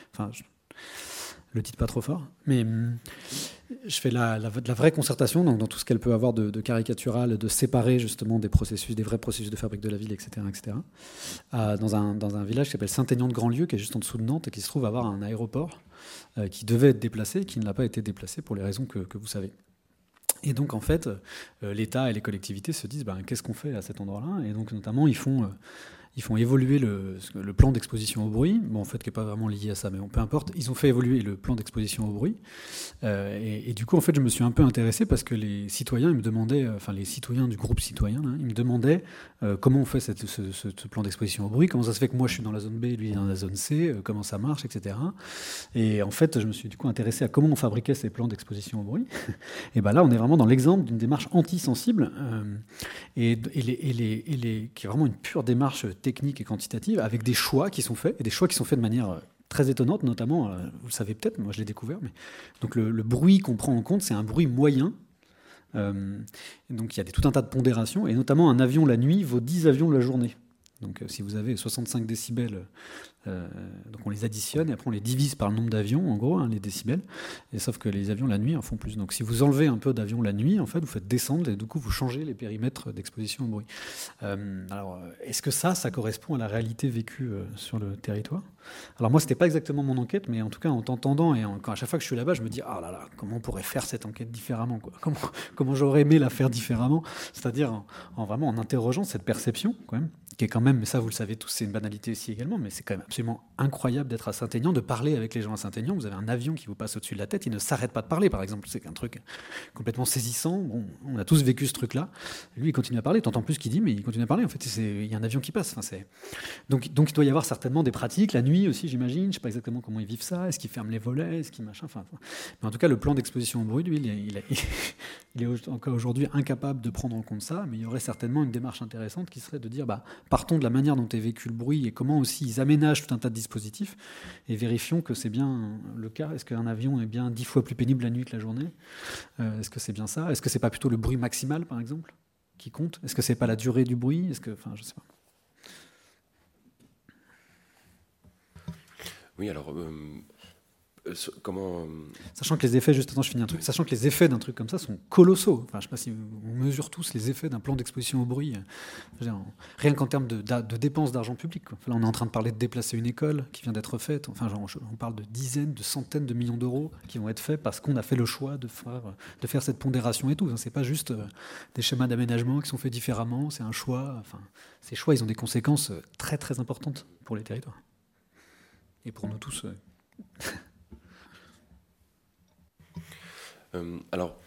Le titre pas trop fort, mais je fais de la vraie concertation, donc dans tout ce qu'elle peut avoir de caricatural, de séparer justement des vrais processus de fabrique de la ville, etc. Dans un village qui s'appelle Saint-Aignan-de-Grandlieu, qui est juste en dessous de Nantes et qui se trouve avoir un aéroport qui devait être déplacé et qui ne l'a pas été déplacé pour les raisons que vous savez. Et donc en fait, l'État et les collectivités se disent qu'est-ce qu'on fait à cet endroit-là ? Et donc notamment ils font évoluer le plan d'exposition au bruit, bon, en fait, qui n'est pas vraiment lié à ça, mais bon, peu importe. Ils ont fait évoluer le plan d'exposition au bruit. Et du coup, en fait, je me suis un peu intéressé parce que les citoyens, ils me demandaient, les citoyens du groupe citoyen, là, ils me demandaient comment on fait ce plan d'exposition au bruit, comment ça se fait que moi, je suis dans la zone B, lui, il est dans la zone C, comment ça marche, etc. Et en fait, je me suis du coup intéressé à comment on fabriquait ces plans d'exposition au bruit. Et là, on est vraiment dans l'exemple d'une démarche anti-sensible qui est vraiment une pure démarche technique et quantitative, avec des choix qui sont faits, et des choix qui sont faits de manière très étonnante, notamment, vous le savez peut-être, moi je l'ai découvert, mais donc le bruit qu'on prend en compte, c'est un bruit moyen. Donc il y a tout un tas de pondérations, et notamment un avion la nuit vaut 10 avions la journée. Donc si vous avez 65 décibels, donc on les additionne et après on les divise par le nombre d'avions, en gros, les décibels, et sauf que les avions la nuit en font plus. Donc si vous enlevez un peu d'avions la nuit, en fait, vous faites descendre et du coup vous changez les périmètres d'exposition au bruit. Alors est-ce que ça correspond à la réalité vécue sur le territoire ? Alors moi, c'était pas exactement mon enquête, mais en tout cas en t'entendant et à chaque fois que je suis là-bas, je me dis ah là là, comment on pourrait faire cette enquête différemment, quoi. Comment j'aurais aimé la faire différemment, c'est-à-dire vraiment en interrogeant cette perception quand même, qui est quand même, mais ça vous le savez tous, c'est une banalité ici également, mais c'est quand même absolument incroyable d'être à Saint-Aignan, de parler avec les gens à Saint-Aignan. Vous avez un avion qui vous passe au-dessus de la tête, il ne s'arrête pas de parler, par exemple. C'est un truc complètement saisissant. Bon, on a tous vécu ce truc-là. Lui, il continue à parler. T'entends plus ce qu'il dit, mais il continue à parler. En fait, il y a un avion qui passe. Donc, il doit y avoir certainement des pratiques. La nuit aussi, j'imagine. Je ne sais pas exactement comment ils vivent ça. Est-ce qu'ils ferment les volets ? Est-ce qu'ils machin ? Mais en tout cas, le plan d'exposition au bruit, lui, il est encore aujourd'hui incapable de prendre en compte ça. Mais il y aurait certainement une démarche intéressante qui serait de dire, partons de la manière dont est vécu le bruit et comment aussi ils aménagent tout un tas de dispositifs et vérifions que c'est bien le cas. Est-ce qu'un avion est bien 10 fois plus pénible la nuit que la journée ? Est-ce que c'est bien ça ? Est-ce que c'est pas plutôt le bruit maximal, par exemple, qui compte ? Est-ce que c'est pas la durée du bruit ? Je sais pas. Oui, alors comment Sachant que les effets, juste attends, je finis un truc. Sachant que les effets d'un truc comme ça sont colossaux. Enfin, je sais pas si on mesure tous les effets d'un plan d'exposition au bruit. Rien qu'en termes de dépenses d'argent public, quoi. Là, on est en train de parler de déplacer une école qui vient d'être faite. Enfin, on parle de dizaines, de centaines de millions d'euros qui vont être faits parce qu'on a fait le choix de faire cette pondération et tout. C'est pas juste des schémas d'aménagement qui sont faits différemment. C'est un choix. Enfin, ces choix, ils ont des conséquences très très importantes pour les territoires et pour nous tous. Alors,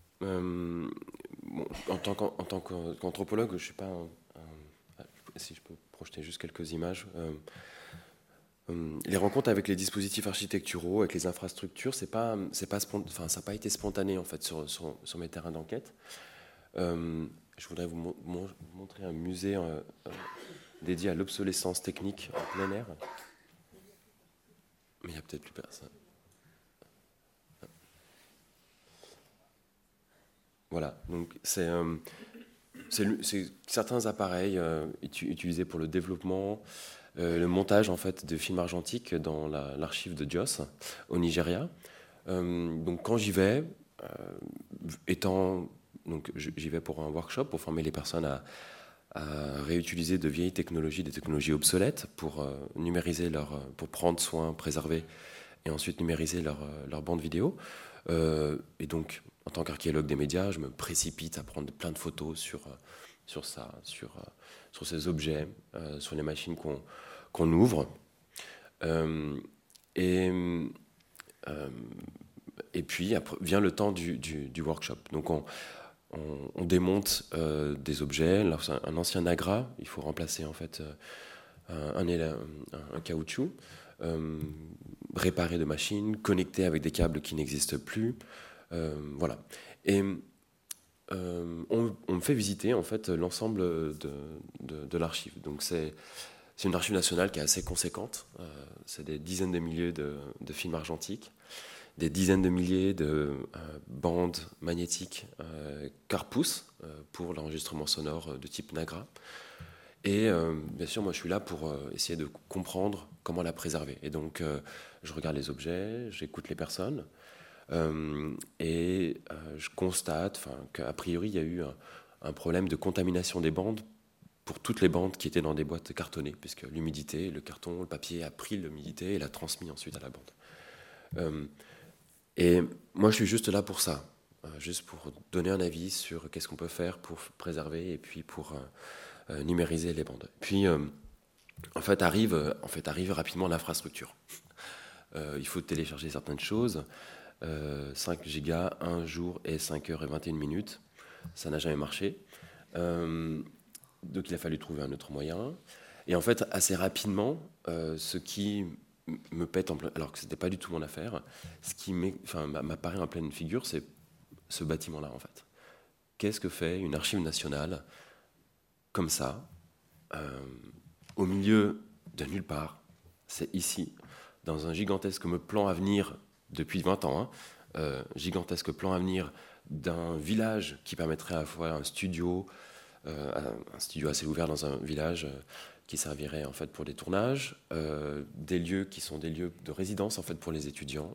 en tant qu'anthropologue, je ne suis pas. Si je peux projeter juste quelques images. Les rencontres avec les dispositifs architecturaux, avec les infrastructures, ça n'a pas été spontané en fait sur mes terrains d'enquête. Je voudrais vous montrer un musée dédié à l'obsolescence technique en plein air. Mais il n'y a peut-être plus personne. Voilà, donc c'est certains appareils utilisés pour le développement, le montage en fait de films argentiques dans l'archive de Jos au Nigeria. Donc quand j'y vais, j'y vais pour un workshop pour former les personnes à réutiliser de vieilles technologies, des technologies obsolètes pour numériser pour prendre soin, préserver et ensuite numériser leur bande vidéo. Et donc en tant qu'archéologue des médias, je me précipite à prendre plein de photos sur ces objets, sur les machines qu'on ouvre. et puis après, vient le temps du workshop. Donc on démonte des objets. Là, c'est un ancien Nagra, il faut remplacer en fait un caoutchouc, réparer de machines, connecter avec des câbles qui n'existent plus. Voilà. Et on me fait visiter en fait l'ensemble de l'archive. Donc c'est une archive nationale qui est assez conséquente. C'est des dizaines de milliers de films argentiques, des dizaines de milliers de bandes magnétiques Carpous pour l'enregistrement sonore de type Nagra. Et bien sûr, moi je suis là pour essayer de comprendre comment la préserver. Et donc je regarde les objets, j'écoute les personnes. Et je constate qu'a priori il y a eu un problème de contamination des bandes pour toutes les bandes qui étaient dans des boîtes cartonnées, puisque l'humidité, le carton, le papier a pris l'humidité et l'a transmis ensuite à la bande. Et moi je suis juste là pour ça, juste pour donner un avis sur qu'est-ce qu'on peut faire pour préserver et puis pour numériser les bandes. Puis en fait arrive rapidement l'infrastructure. Il faut télécharger certaines choses. 5 gigas, 1 jour et 5h21 minutes. Ça n'a jamais marché. Donc il a fallu trouver un autre moyen. Et en fait, assez rapidement, ce qui me pète, alors que ce n'était pas du tout mon affaire, ce qui m'apparaît en pleine figure, c'est ce bâtiment-là, en fait. Qu'est-ce que fait une archive nationale comme ça, au milieu de nulle part? C'est ici, dans un gigantesque plan à venir depuis 20 ans, gigantesque plan à venir d'un village qui permettrait à la fois un studio assez ouvert dans un village qui servirait en fait pour des tournages, des lieux qui sont des lieux de résidence en fait pour les étudiants,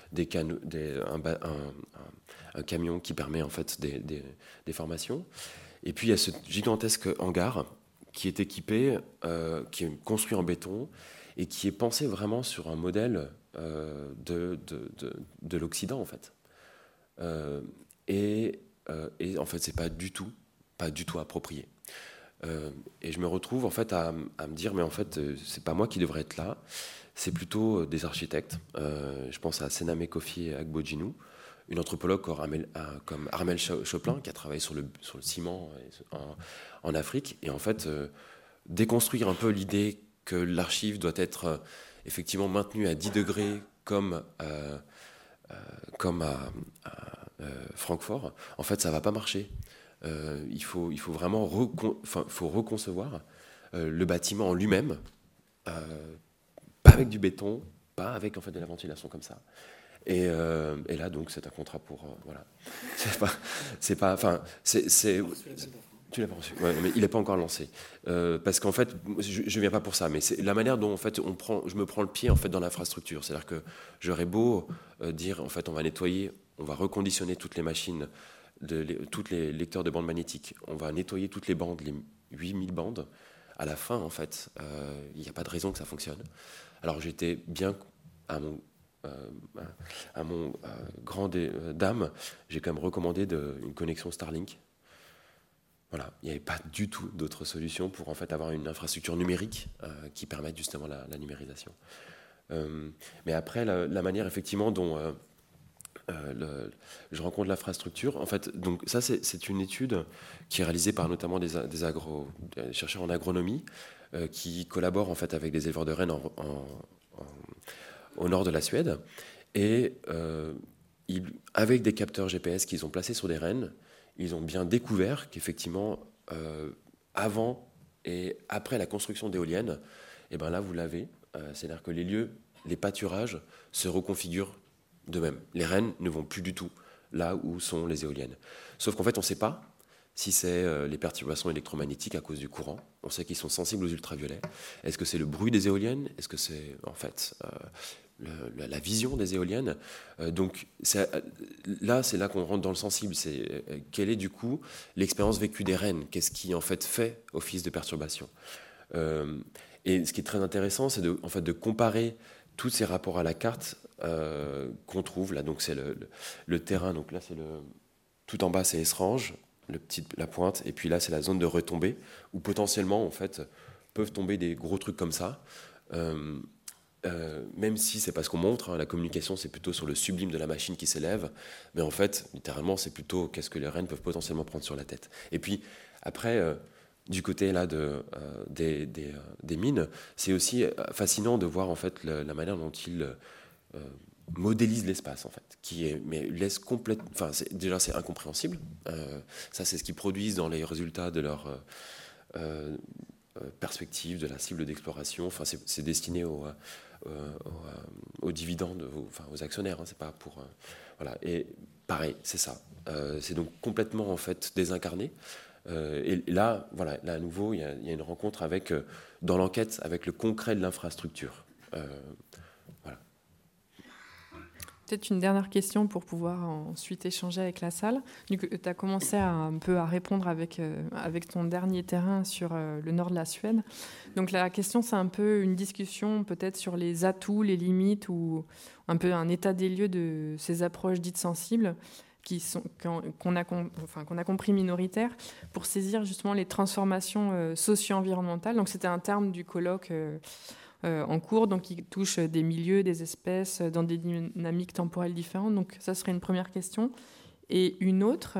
un camion qui permet en fait des formations. Et puis il y a ce gigantesque hangar qui est équipé, qui est construit en béton et qui est pensé vraiment sur un modèle de l'Occident en fait. Et en fait c'est pas du tout approprié. Et je me retrouve en fait à me dire mais en fait c'est pas moi qui devrais être là, c'est plutôt des architectes. Je pense à Sename Kofi Agbojinou, une anthropologue comme Armel Choplin qui a travaillé sur le ciment en Afrique, et en fait déconstruire un peu l'idée que l'archive doit être effectivement maintenue à 10 degrés comme à Francfort. En fait ça va pas marcher. Il faut vraiment reconcevoir le bâtiment en lui-même, pas avec du béton, pas avec en fait de la ventilation comme ça. Et là donc c'est un contrat pour voilà. Tu l'as pas reçu. Ouais, mais il n'est pas encore lancé parce qu'en fait je viens pas pour ça, mais c'est la manière dont en fait je me prends le pied en fait dans l'infrastructure. C'est-à-dire que j'aurais beau dire en fait on va nettoyer, on va reconditionner toutes les machines, tous les lecteurs de bandes magnétiques, on va nettoyer toutes les bandes, les 8000 bandes. À la fin, en fait, il n'y a pas de raison que ça fonctionne. Alors j'étais bien à mon grand dame, j'ai quand même recommandé une connexion Starlink. Voilà, il n'y avait pas du tout d'autre solution pour en fait avoir une infrastructure numérique qui permette justement la numérisation. Mais après, la manière effectivement dont je rencontre l'infrastructure. En fait, donc ça, c'est une étude qui est réalisée par notamment des chercheurs en agronomie qui collaborent en fait avec des éleveurs de rennes au nord de la Suède. Et avec des capteurs GPS qu'ils ont placés sur des rennes, ils ont bien découvert qu'effectivement, avant et après la construction d'éoliennes, et ben là, vous l'avez. C'est-à-dire que les lieux, les pâturages se reconfigurent d'eux-mêmes. Les rennes ne vont plus du tout là où sont les éoliennes. Sauf qu'en fait, on ne sait pas si c'est les perturbations électromagnétiques à cause du courant. On sait qu'ils sont sensibles aux ultraviolets. Est-ce que c'est le bruit des éoliennes? Est-ce que c'est en fait la vision des éoliennes? Donc là, c'est là qu'on rentre dans le sensible. C'est quelle est du coup l'expérience vécue des rennes? Qu'est-ce qui en fait office de perturbation? Et ce qui est très intéressant, c'est de comparer tous ces rapports à la carte qu'on trouve là. Donc c'est le terrain. Donc là, tout en bas, c'est Esrange, la pointe, et puis là, c'est la zone de retombée où potentiellement, en fait, peuvent tomber des gros trucs comme ça. même si c'est pas ce qu'on montre, hein, la communication c'est plutôt sur le sublime de la machine qui s'élève, mais en fait, littéralement, c'est plutôt qu'est-ce que les rennes peuvent potentiellement prendre sur la tête. Et puis, après, du côté là des mines, c'est aussi fascinant de voir en fait la manière dont ils modélisent l'espace, en fait, mais laisse complètement... Enfin, déjà, c'est incompréhensible. Ça, c'est ce qu'ils produisent dans les résultats de leur... perspective de la cible d'exploration. Enfin, c'est destiné aux dividendes, aux actionnaires. Hein, c'est pas pour voilà. Et pareil, c'est ça. C'est donc complètement en fait désincarné. Et là, voilà, là à nouveau, il y a une rencontre avec dans l'enquête avec le concret de l'infrastructure. Voilà. Peut-être une dernière question pour pouvoir ensuite échanger avec la salle. Tu as commencé un peu à répondre avec ton dernier terrain sur le nord de la Suède. Donc la question, c'est un peu une discussion peut-être sur les atouts, les limites, ou un peu un état des lieux de ces approches dites sensibles qu'on a compris minoritaires pour saisir justement les transformations socio-environnementales. Donc c'était un terme du colloque en cours, donc qui touche des milieux, des espèces, dans des dynamiques temporelles différentes. Donc ça serait une première question. Et une autre,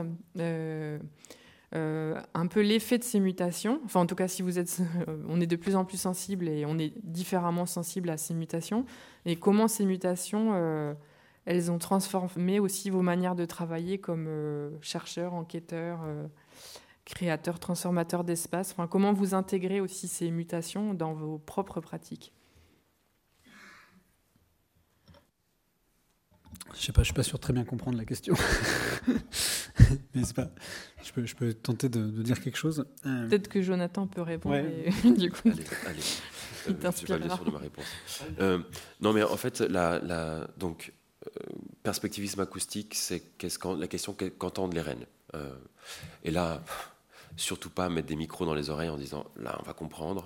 un peu l'effet de ces mutations. Enfin, en tout cas, si vous êtes, on est de plus en plus sensible et on est différemment sensible à ces mutations. Et comment ces mutations, elles ont transformé aussi vos manières de travailler comme chercheurs, enquêteurs, créateurs, transformateurs d'espace. Enfin, comment vous intégrez aussi ces mutations dans vos propres pratiques? Je suis pas sûr de très bien comprendre la question. Mais c'est pas. Je peux tenter de dire quelque chose. Peut-être que Jonathan peut répondre. Ouais. Et, du coup, Allez. il Je suis pas t'inspirera. bien sûr de ma réponse. Non, mais en fait, donc, perspectivisme acoustique, c'est la question qu'entendent les rennes. Et là, surtout pas mettre des micros dans les oreilles en disant là, on va comprendre.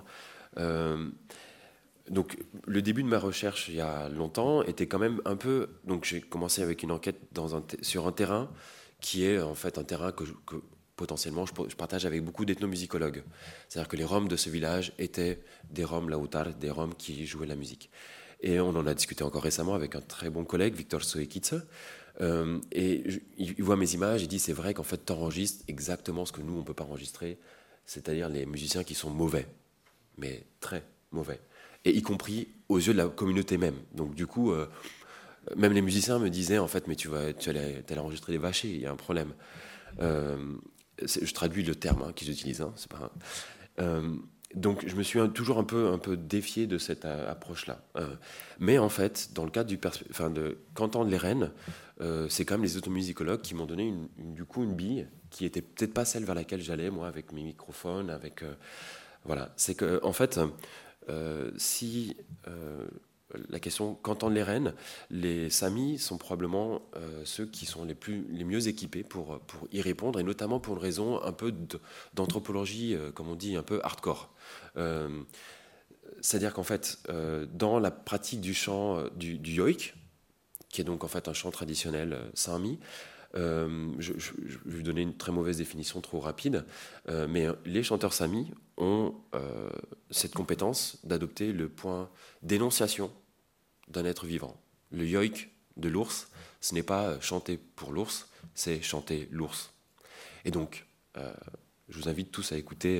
Donc, le début de ma recherche il y a longtemps était quand même un peu. Donc, j'ai commencé avec une enquête sur un terrain qui est en fait un terrain que potentiellement je partage avec beaucoup d'ethnomusicologues. C'est-à-dire que les Roms de ce village étaient des Roms lautar, des Roms qui jouaient la musique. Et on en a discuté encore récemment avec un très bon collègue, Victor Soekice. Et il voit mes images, il dit c'est vrai qu'en fait t'enregistres exactement ce que nous on peut pas enregistrer, c'est-à-dire les musiciens qui sont mauvais, mais très mauvais, et y compris aux yeux de la communauté même. Donc du coup, même les musiciens me disaient en fait mais tu allais enregistrer des vachers, il y a un problème. Je traduis le terme qu'ils utilisent, hein, c'est pas. Donc je me suis toujours un peu défié de cette approche-là. Mais en fait, dans le cadre de qu'entendent les rennes, c'est quand même les ethnomusicologues qui m'ont donné une bille qui était peut-être pas celle vers laquelle j'allais moi avec mes microphones, avec voilà. C'est que en fait, si la question qu'entendent les rennes, les Samis sont probablement ceux qui sont les mieux équipés pour y répondre, et notamment pour une raison un peu d'anthropologie, comme on dit, un peu hardcore. C'est-à-dire qu'en fait, dans la pratique du chant du yoik, qui est donc en fait un chant traditionnel Sami, je vais vous donner une très mauvaise définition trop rapide, mais les chanteurs Sami ont cette compétence d'adopter le point d'énonciation d'un être vivant. Le yoik de l'ours, ce n'est pas chanter pour l'ours, c'est chanter l'ours. Et donc, je vous invite tous à écouter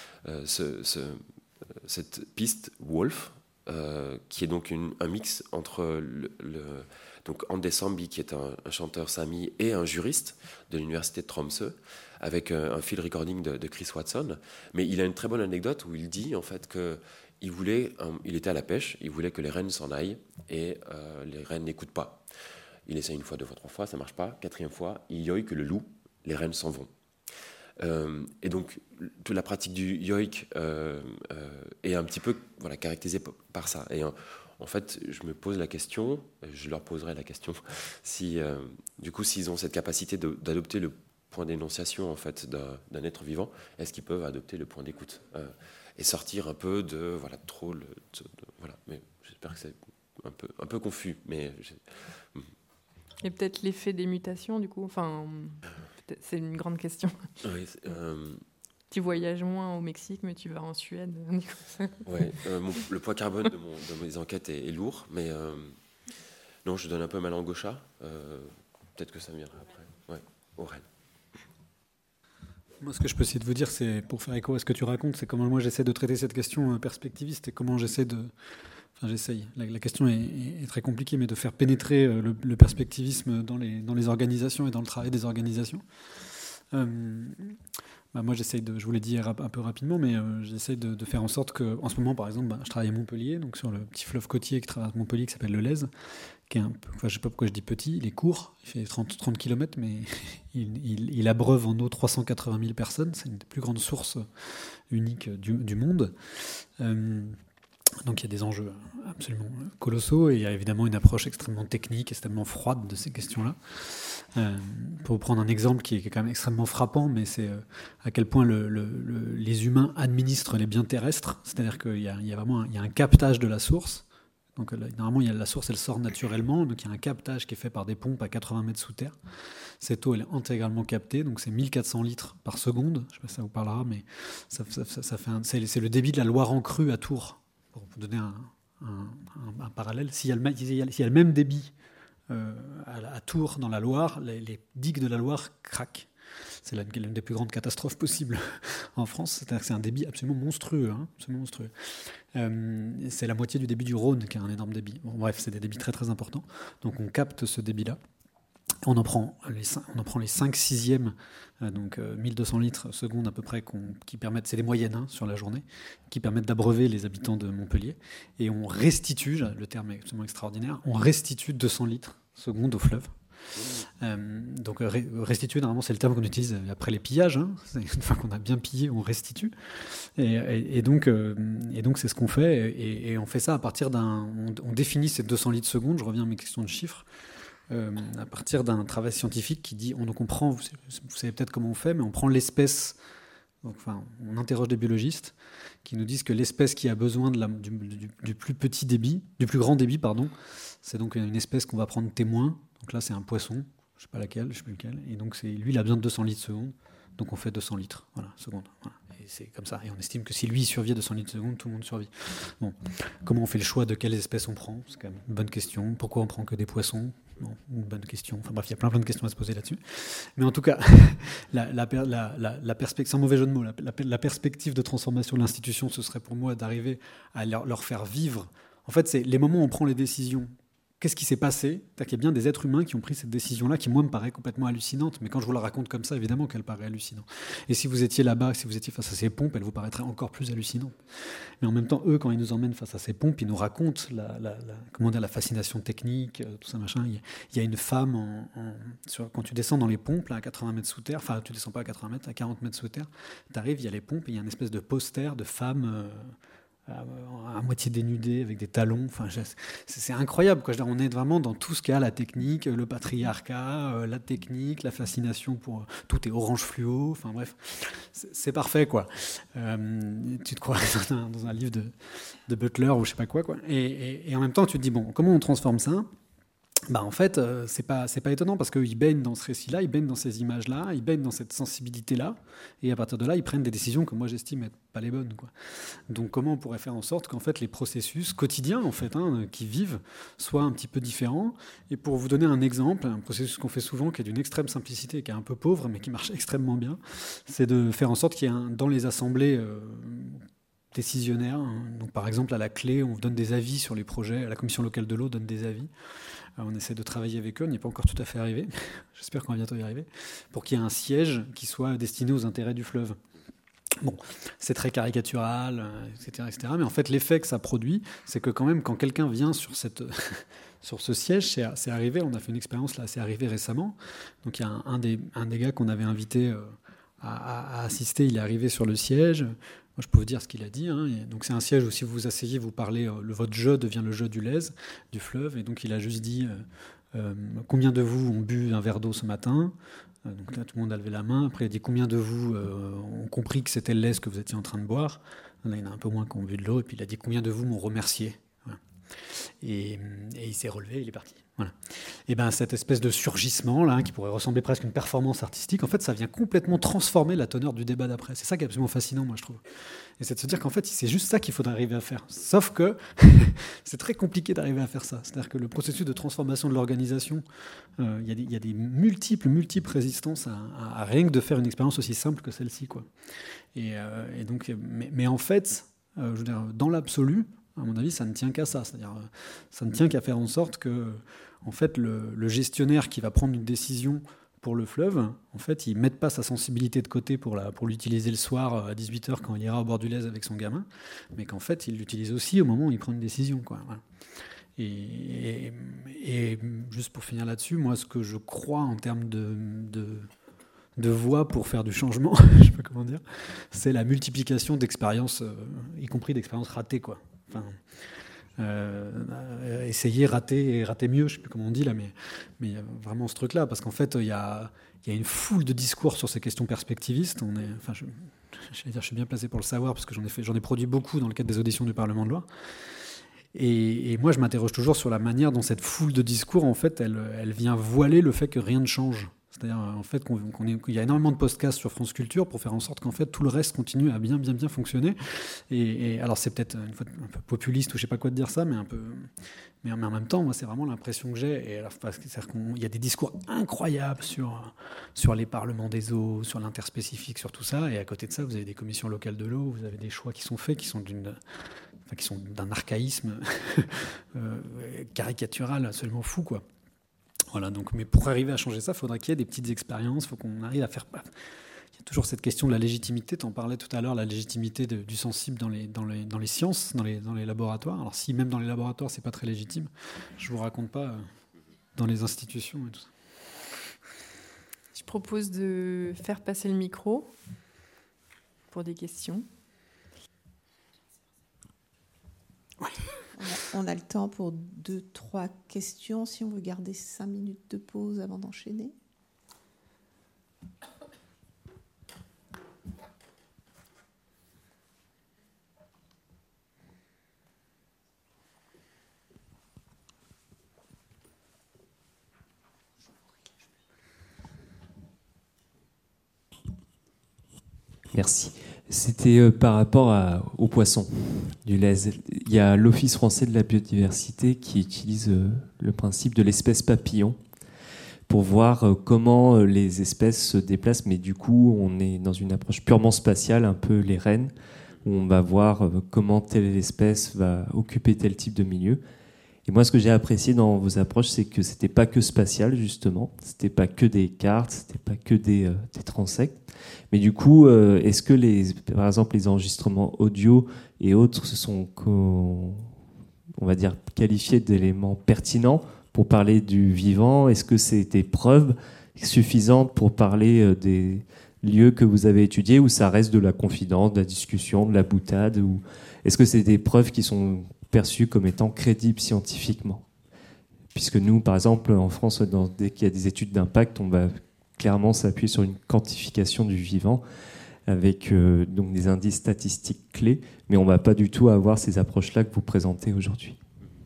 cette piste Wolf, qui est donc un mix entre donc Ande Sambi, qui est un chanteur sami et un juriste de l'université de Tromsø, avec un field recording de Chris Watson. Mais il a une très bonne anecdote où il dit en fait que il était à la pêche, il voulait que les rennes s'en aillent, et les rennes n'écoutent pas. Il essaie une fois, deux fois, trois fois, ça marche pas. Quatrième fois, il yoïque le loup, les rennes s'en vont. Et donc toute la pratique du yoïque est un petit peu caractérisée par ça. Et en fait, je me pose la question, je leur poserai la question, si du coup s'ils ont cette capacité d'adopter le point d'énonciation en fait d'un être vivant, est-ce qu'ils peuvent adopter le point d'écoute et sortir un peu de trop voilà. Mais j'espère que c'est un peu confus, mais et peut-être l'effet des mutations, du coup. Enfin, c'est une grande question. oui, tu voyages moins au Mexique, mais tu vas en Suède. Ouais, le poids carbone de mes enquêtes est lourd, mais non, je donne un peu ma langue au chat. Peut-être que ça me viendra après. Ouais, Aurel. Moi, ce que je peux essayer de vous dire, c'est, pour faire écho à ce que tu racontes, c'est comment moi j'essaie de traiter cette question perspectiviste et comment j'essaie de... Enfin, j'essaye. La question est très compliquée, mais de faire pénétrer le perspectivisme dans les organisations et dans le travail des organisations. Moi, j'essaye je vous l'ai dit un peu rapidement, mais j'essaye de faire en sorte que, en ce moment, par exemple, je travaille à Montpellier, donc sur le petit fleuve côtier qui traverse Montpellier, qui s'appelle le Lez, qui est un peu, je ne sais pas pourquoi je dis petit, il est court, il fait 30 km, mais il abreuve en eau 380 000 personnes, c'est une des plus grandes sources uniques du monde. Donc il y a des enjeux absolument colossaux et il y a évidemment une approche extrêmement technique, extrêmement froide de ces questions-là. Pour prendre un exemple qui est quand même extrêmement frappant, mais c'est à quel point les humains administrent les biens terrestres, c'est-à-dire qu'il y a vraiment un captage de la source. Donc normalement, la source, elle sort naturellement, donc il y a un captage qui est fait par des pompes à 80 mètres sous terre. Cette eau, elle est intégralement captée, donc c'est 1400 litres par seconde. Je ne sais pas si ça vous parlera, mais ça fait c'est le débit de la Loire en crue à Tours. Pour vous donner un parallèle, s'il y a le même débit à Tours, dans la Loire, les digues de la Loire craquent. C'est l'une des plus grandes catastrophes possibles en France. C'est-à-dire que c'est un débit absolument monstrueux. Absolument monstrueux. C'est la moitié du débit du Rhône qui a un énorme débit. Bon, bref, c'est des débits très très importants. Donc on capte ce débit-là. On en prend les 5/6e, donc 1200 litres seconde à peu près, qui permettent, c'est des moyennes sur la journée, qui permettent d'abreuver les habitants de Montpellier. Et on restitue, le terme est absolument extraordinaire, on restitue 200 litres seconde au fleuve. Donc restituer, normalement, c'est le terme qu'on utilise après les pillages. Une fois qu'on a bien pillé, on restitue. Et donc c'est ce qu'on fait. Et on fait ça à partir on définit ces 200 litres seconde, je reviens à mes questions de chiffres, à partir d'un travail scientifique qui dit, on prend, vous savez peut-être comment on fait, mais on prend l'espèce, on interroge des biologistes qui nous disent que l'espèce qui a besoin du plus petit débit, du plus grand débit, c'est donc une espèce qu'on va prendre témoin. Donc là, c'est un poisson, je ne sais pas laquelle, je ne sais plus lequel, et donc lui, il a besoin de 200 litres seconde, donc on fait 200 litres, seconde. Voilà. Et c'est comme ça. Et on estime que si lui survit à 200 litres seconde, tout le monde survit. Bon, comment on fait le choix de quelles espèces on prend ? C'est quand même une bonne question. Pourquoi on prend que des poissons ? Bon, une bonne question. Enfin bref, il y a plein de questions à se poser là-dessus. Mais en tout cas, la perspective, sans mauvais jeu de mots, la perspective de transformation de l'institution, ce serait pour moi d'arriver à leur faire vivre. En fait, c'est les moments où on prend les décisions. Qu'est-ce qui s'est passé ? Il y a bien des êtres humains qui ont pris cette décision-là, qui, moi, me paraît complètement hallucinante. Mais quand je vous la raconte comme ça, évidemment qu'elle paraît hallucinante. Et si vous étiez là-bas, si vous étiez face à ces pompes, elle vous paraîtrait encore plus hallucinante. Mais en même temps, eux, quand ils nous emmènent face à ces pompes, ils nous racontent la fascination technique, tout ça, machin. Il y a une femme, quand tu descends dans les pompes, là, à 80 mètres sous terre, enfin, tu descends pas à 80 mètres, à 40 mètres sous terre, tu arrives, il y a les pompes, et il y a une espèce de poster de femme... à moitié dénudée avec des talons, c'est incroyable quoi. On est vraiment dans tout ce qu'il y a, la technique, le patriarcat, la technique, la fascination pour tout est orange fluo, enfin bref, c'est parfait quoi. Tu te croirais dans un livre de Butler ou je sais pas quoi. Et en même temps tu te dis bon, comment on transforme ça ? En fait, c'est pas étonnant parce qu'ils baignent dans ce récit-là, ils baignent dans ces images-là, ils baignent dans cette sensibilité-là, et à partir de là, ils prennent des décisions que moi j'estime être pas les bonnes, quoi. Donc, comment on pourrait faire en sorte qu'en fait les processus quotidiens, en fait, qui vivent, soient un petit peu différents ? Et pour vous donner un exemple, un processus qu'on fait souvent, qui est d'une extrême simplicité, qui est un peu pauvre, mais qui marche extrêmement bien, c'est de faire en sorte qu'il y ait dans les assemblées décisionnaires. Donc, par exemple, à la clé, on donne des avis sur les projets. La commission locale de l'eau donne des avis. On essaie de travailler avec eux. On n'y est pas encore tout à fait arrivé. J'espère qu'on va bientôt y arriver. Pour qu'il y ait un siège qui soit destiné aux intérêts du fleuve. Bon, c'est très caricatural, etc., etc. Mais en fait, l'effet que ça produit, c'est que quand même, quand quelqu'un vient sur ce siège, c'est arrivé. On a fait une expérience là, c'est arrivé récemment. Donc, il y a un des gars qu'on avait invité à assister. Il est arrivé sur le siège. Moi, je peux vous dire ce qu'il a dit. Donc, c'est un siège où si vous vous asseyez, vous parlez, votre jeu devient le jeu du Lez, du fleuve. Et donc, il a juste dit combien de vous ont bu un verre d'eau ce matin ? Donc là, tout le monde a levé la main. Après, il a dit combien de vous ont compris que c'était le Lez que vous étiez en train de boire ? Là, il y en a un peu moins qui ont bu de l'eau. Et puis, il a dit combien de vous m'ont remercié ? Voilà. Et il s'est relevé, il est parti. Voilà. Et ben cette espèce de surgissement là, qui pourrait ressembler presque à une performance artistique, en fait, ça vient complètement transformer la teneur du débat d'après. C'est ça qui est absolument fascinant, moi, je trouve. Et c'est de se dire qu'en fait, c'est juste ça qu'il faudrait arriver à faire. Sauf que c'est très compliqué d'arriver à faire ça. C'est-à-dire que le processus de transformation de l'organisation, il y a des multiples résistances à rien que de faire une expérience aussi simple que celle-ci, quoi. Et donc, mais en fait, je veux dire, dans l'absolu, à mon avis, ça ne tient qu'à ça. C'est-à-dire, ça ne tient qu'à faire en sorte que, en fait, le gestionnaire qui va prendre une décision pour le fleuve, en fait, il ne mette pas sa sensibilité de côté pour l'utiliser le soir à 18h quand il ira au bord du Lez avec son gamin, mais qu'en fait, il l'utilise aussi au moment où il prend une décision, quoi. Voilà. Et juste pour finir là-dessus, moi, ce que je crois en termes de voies pour faire du changement, je ne sais pas comment dire, c'est la multiplication d'expériences, y compris d'expériences ratées, quoi. Enfin, essayer, rater et rater mieux, je ne sais plus comment on dit là, mais il y a vraiment ce truc-là, parce qu'en fait, il y a une foule de discours sur ces questions perspectivistes. Je suis bien placé pour le savoir, parce que j'en ai produit beaucoup dans le cadre des auditions du Parlement de Loire. Et moi, je m'interroge toujours sur la manière dont cette foule de discours, en fait, elle vient voiler le fait que rien ne change. C'est-à-dire, en fait, qu'il y a énormément de podcasts sur France Culture pour faire en sorte qu'en fait, tout le reste continue à bien fonctionner. Et alors, c'est peut-être une fois un peu populiste ou je sais pas quoi de dire ça, mais en même temps, moi, c'est vraiment l'impression que j'ai. Et alors, c'est-à-dire qu'il y a des discours incroyables sur les parlements des eaux, sur l'interspécifique, sur tout ça. Et à côté de ça, vous avez des commissions locales de l'eau, vous avez des choix qui sont faits, qui sont d'un archaïsme caricatural absolument fou, quoi. Voilà, donc, mais pour arriver à changer ça, il faudrait qu'il y ait des petites expériences, il faut qu'on arrive à faire... Il y a toujours cette question de la légitimité, tu en parlais tout à l'heure, la légitimité du sensible dans les sciences, dans les laboratoires. Alors si même dans les laboratoires, c'est pas très légitime, je vous raconte pas dans les institutions et tout ça. Je propose de faire passer le micro pour des questions. Ouais. On a le temps pour 2-3 questions, si on veut garder 5 minutes de pause avant d'enchaîner. Merci. C'était par rapport aux poissons du Lez. Il y a l'Office français de la biodiversité qui utilise le principe de l'espèce papillon pour voir comment les espèces se déplacent. Mais du coup, on est dans une approche purement spatiale, un peu les rennes, où on va voir comment telle espèce va occuper tel type de milieu. Et moi, ce que j'ai apprécié dans vos approches, c'est que c'était pas que spatial, justement. C'était pas que des cartes, c'était pas que des transects. Mais du coup, est-ce que par exemple, les enregistrements audio et autres se sont, on va dire, qualifiés d'éléments pertinents pour parler du vivant? Est-ce que c'est des preuves suffisantes pour parler des lieux que vous avez étudiés, ou ça reste de la confidence, de la discussion, de la boutade, ou est-ce que c'est des preuves qui sont perçues comme étant crédibles scientifiquement? Puisque nous, par exemple, en France, dès qu'il y a des études d'impact, on va clairement s'appuyer sur une quantification du vivant avec donc des indices statistiques clés, mais on ne va pas du tout avoir ces approches-là que vous présentez aujourd'hui.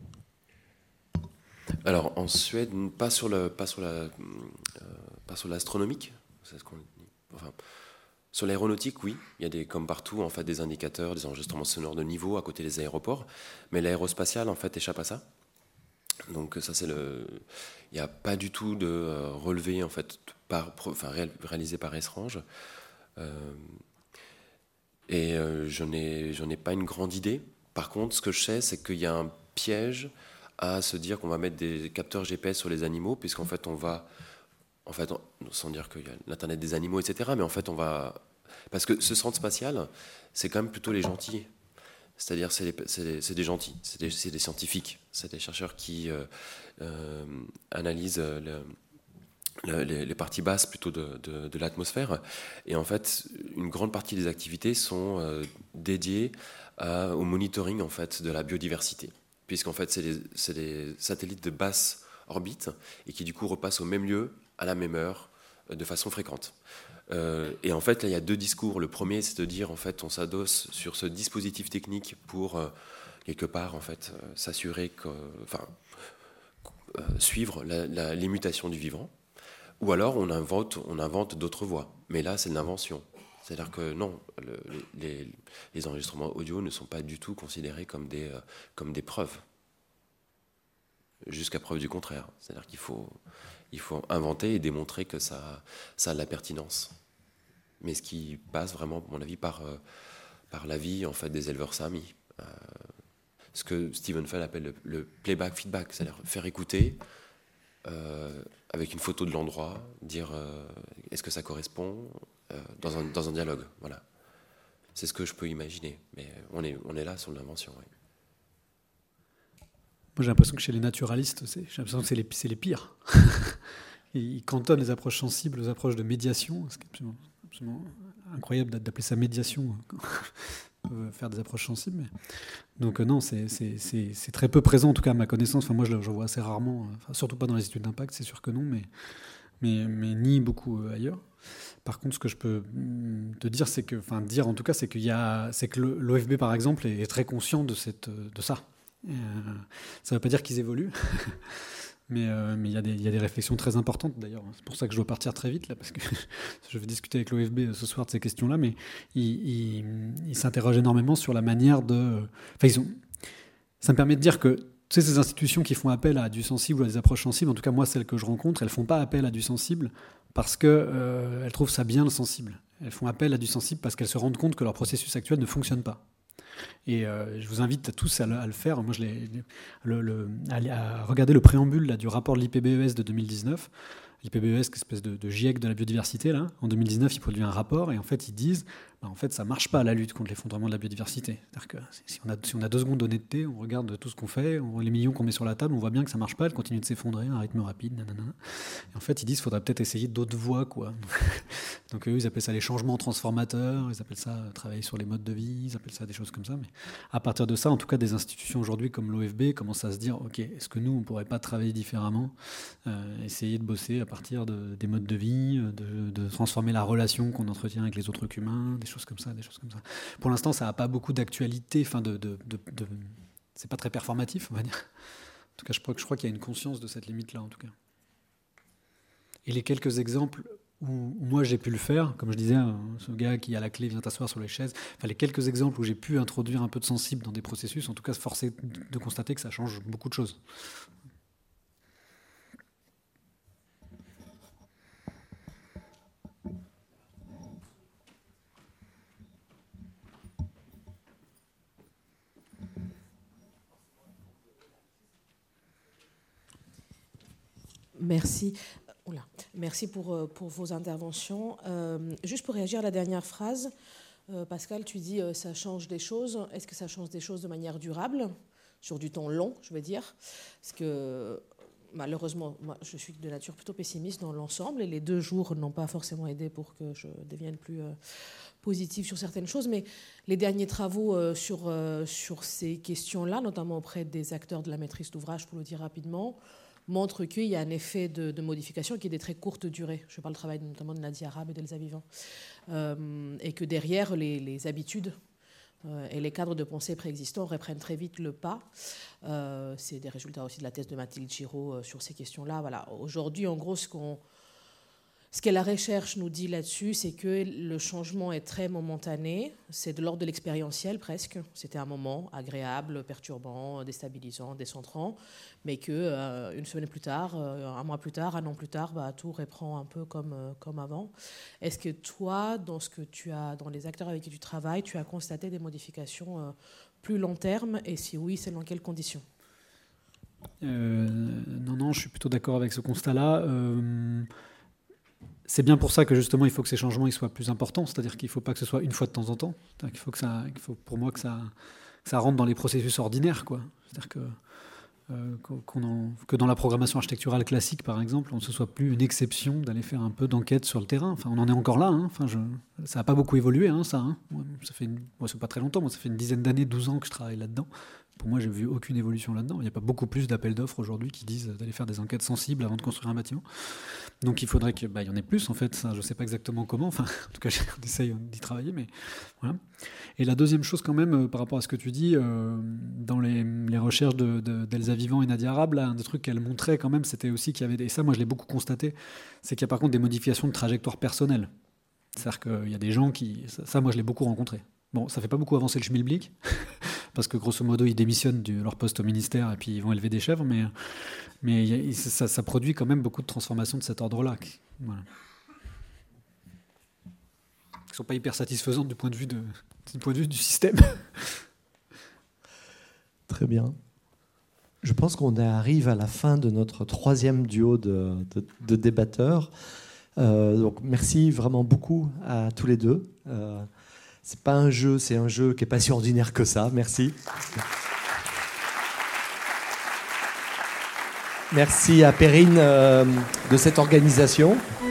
Alors en Suède, pas sur l'astronomique, c'est ce qu'on dit. Enfin, sur l'aéronautique, oui, il y a comme partout en fait des indicateurs, des enregistrements sonores de niveau à côté des aéroports, mais l'aérospatial en fait échappe à ça. Donc ça il n'y a pas du tout de relevé en fait réalisé par Esrange. Je n'ai pas une grande idée. Par contre, ce que je sais, c'est qu'il y a un piège à se dire qu'on va mettre des capteurs GPS sur les animaux, puisqu'en fait sans dire qu'il y a l'Internet des animaux, etc., mais en fait parce que ce centre spatial, c'est quand même plutôt les gentils. C'est-à-dire, c'est des gentils, c'est des scientifiques, c'est des chercheurs qui analysent les parties basses plutôt de l'atmosphère. Et en fait, une grande partie des activités sont dédiées au monitoring en fait, de la biodiversité. Puisqu'en fait, c'est des satellites de basse orbite et qui du coup repassent au même lieu, à la même heure, de façon fréquente. Et en fait, là, il y a deux discours. Le premier, c'est de dire, en fait, on s'adosse sur ce dispositif technique pour, quelque part, en fait, s'assurer suivre les mutations du vivant, ou alors on invente d'autres voies. Mais là, c'est de l'invention. C'est-à-dire que non, les enregistrements audio ne sont pas du tout considérés comme des preuves, jusqu'à preuve du contraire. C'est-à-dire qu'il faut inventer et démontrer que ça a de la pertinence. Mais ce qui passe vraiment, à mon avis, par l'avis en fait, des éleveurs samis. Ce que Stephen Feld appelle le playback feedback, c'est-à-dire faire écouter avec une photo de l'endroit, dire est-ce que ça correspond dans un dialogue. Voilà. C'est ce que je peux imaginer. Mais on est là sur l'invention. Oui. Moi, j'ai l'impression que chez les naturalistes, j'ai l'impression que c'est les pires. Ils cantonnent les approches sensibles aux approches de médiation, ce qui est absolument incroyable d'appeler ça médiation, faire des approches sensibles. Donc non, c'est très peu présent, en tout cas à ma connaissance. Enfin, moi, je vois assez rarement, surtout pas dans les études d'impact, c'est sûr que non, mais ni beaucoup ailleurs. Par contre, ce que je peux te dire, c'est que l'OFB, par exemple, est très conscient de ça. Ça ne veut pas dire qu'ils évoluent, mais il y a des réflexions très importantes d'ailleurs. C'est pour ça que je dois partir très vite là, parce que je vais discuter avec l'OFB ce soir de ces questions-là, mais ils s'interrogent énormément sur la manière de... Ça me permet de dire que ces institutions qui font appel à du sensible ou à des approches sensibles, en tout cas moi celles que je rencontre, elles ne font pas appel à du sensible parce qu'elles trouvent ça bien le sensible. Elles font appel à du sensible parce qu'elles se rendent compte que leur processus actuel ne fonctionne pas. Et je vous invite à tous à le faire. Moi, à regarder le préambule là, du rapport de l'IPBES de 2019. L'IPBES, qui est une espèce de GIEC de la biodiversité, là. En 2019, ils produisent un rapport et en fait, ils disent en fait, ça ne marche pas la lutte contre l'effondrement de la biodiversité. C'est-à-dire que si on a 2 secondes d'honnêteté, on regarde tout ce qu'on fait, les millions qu'on met sur la table, on voit bien que ça ne marche pas, elle continue de s'effondrer à un rythme rapide. Nanana. Et en fait, ils disent qu'il faudrait peut-être essayer d'autres voies, quoi. Donc eux, ils appellent ça les changements transformateurs, ils appellent ça travailler sur les modes de vie, ils appellent ça des choses comme ça. Mais à partir de ça, en tout cas, des institutions aujourd'hui comme l'OFB commencent à se dire, ok, est-ce que nous, on ne pourrait pas travailler différemment, essayer de bosser à partir des modes de vie, de transformer la relation qu'on entretient avec les autres humains, des choses comme ça. Pour l'instant, ça n'a pas beaucoup d'actualité, c'est pas très performatif, on va dire. En tout cas, je crois qu'il y a une conscience de cette limite-là, en tout cas. Et les quelques exemples où moi j'ai pu le faire, comme je disais, ce gars qui a la clé vient t'asseoir sur les chaises, les quelques exemples où j'ai pu introduire un peu de sensible dans des processus, en tout cas, force est de constater que ça change beaucoup de choses. Merci. Merci pour vos interventions. Juste pour réagir à la dernière phrase, Pascal, tu dis ça change des choses. Est-ce que ça change des choses de manière durable, sur du temps long, je veux dire? Parce que malheureusement, moi, je suis de nature plutôt pessimiste dans l'ensemble et les 2 jours n'ont pas forcément aidé pour que je devienne plus positive sur certaines choses. Mais les derniers travaux sur ces questions-là, notamment auprès des acteurs de la maîtrise d'ouvrage, pour le dire rapidement, montre qu'il y a un effet de modification qui est de très courte durée. Je parle du travail notamment de Nadia Arab et d'Elsa Vivant. Et que derrière, les habitudes et les cadres de pensée préexistants reprennent très vite le pas. C'est des résultats aussi de la thèse de Mathilde Giraud sur ces questions-là. Voilà. Aujourd'hui, en gros, ce que la recherche nous dit là-dessus, c'est que le changement est très momentané. C'est de l'ordre de l'expérientiel presque. C'était un moment agréable, perturbant, déstabilisant, décentrant, mais que une semaine plus tard, un mois plus tard, un an plus tard, tout reprend un peu comme avant. Est-ce que toi, dans les acteurs avec qui tu travailles, tu as constaté des modifications plus long terme, et si oui, c'est dans quelles conditions? Non, je suis plutôt d'accord avec ce constat-là. C'est bien pour ça que justement il faut que ces changements ils soient plus importants, c'est-à-dire qu'il ne faut pas que ce soit une fois de temps en temps, il faut pour moi que ça rentre dans les processus ordinaires, quoi. C'est-à-dire que dans la programmation architecturale classique, par exemple, on ne se soit plus une exception d'aller faire un peu d'enquête sur le terrain. Enfin, on en est encore là. Hein. Ça n'a pas beaucoup évolué, ça. Ça fait c'est pas très longtemps. Moi, ça fait une dizaine d'années, 12 ans que je travaille là-dedans. Pour moi, j'ai vu aucune évolution là-dedans. Il n'y a pas beaucoup plus d'appels d'offres aujourd'hui qui disent d'aller faire des enquêtes sensibles avant de construire un bâtiment. Donc il faudrait qu'il y en ait plus, en fait. Ça, je ne sais pas exactement comment. Enfin, en tout cas, on essaye d'y travailler, mais voilà. Et la deuxième chose quand même, par rapport à ce que tu dis, dans les recherches d'Elsa Vivant et Nadia Arabe, là, un des trucs qu'elle montrait quand même, c'était aussi qu'il y avait, et ça moi je l'ai beaucoup constaté, c'est qu'il y a par contre des modifications de trajectoire personnelle. C'est-à-dire qu'il y a des gens qui... Ça moi je l'ai beaucoup rencontré. Bon, ça fait pas beaucoup avancer le schmilblick, parce que grosso modo ils démissionnent de leur poste au ministère et puis ils vont élever des chèvres, mais ça produit quand même beaucoup de transformations de cet ordre-là. Voilà. Qui sont pas hyper satisfaisantes du point de vue du système. Très bien. Je pense qu'on arrive à la fin de notre troisième duo de débatteurs. Donc merci vraiment beaucoup à tous les deux. C'est pas un jeu, c'est un jeu qui est pas si ordinaire que ça. Merci. Merci à Perrine de cette organisation.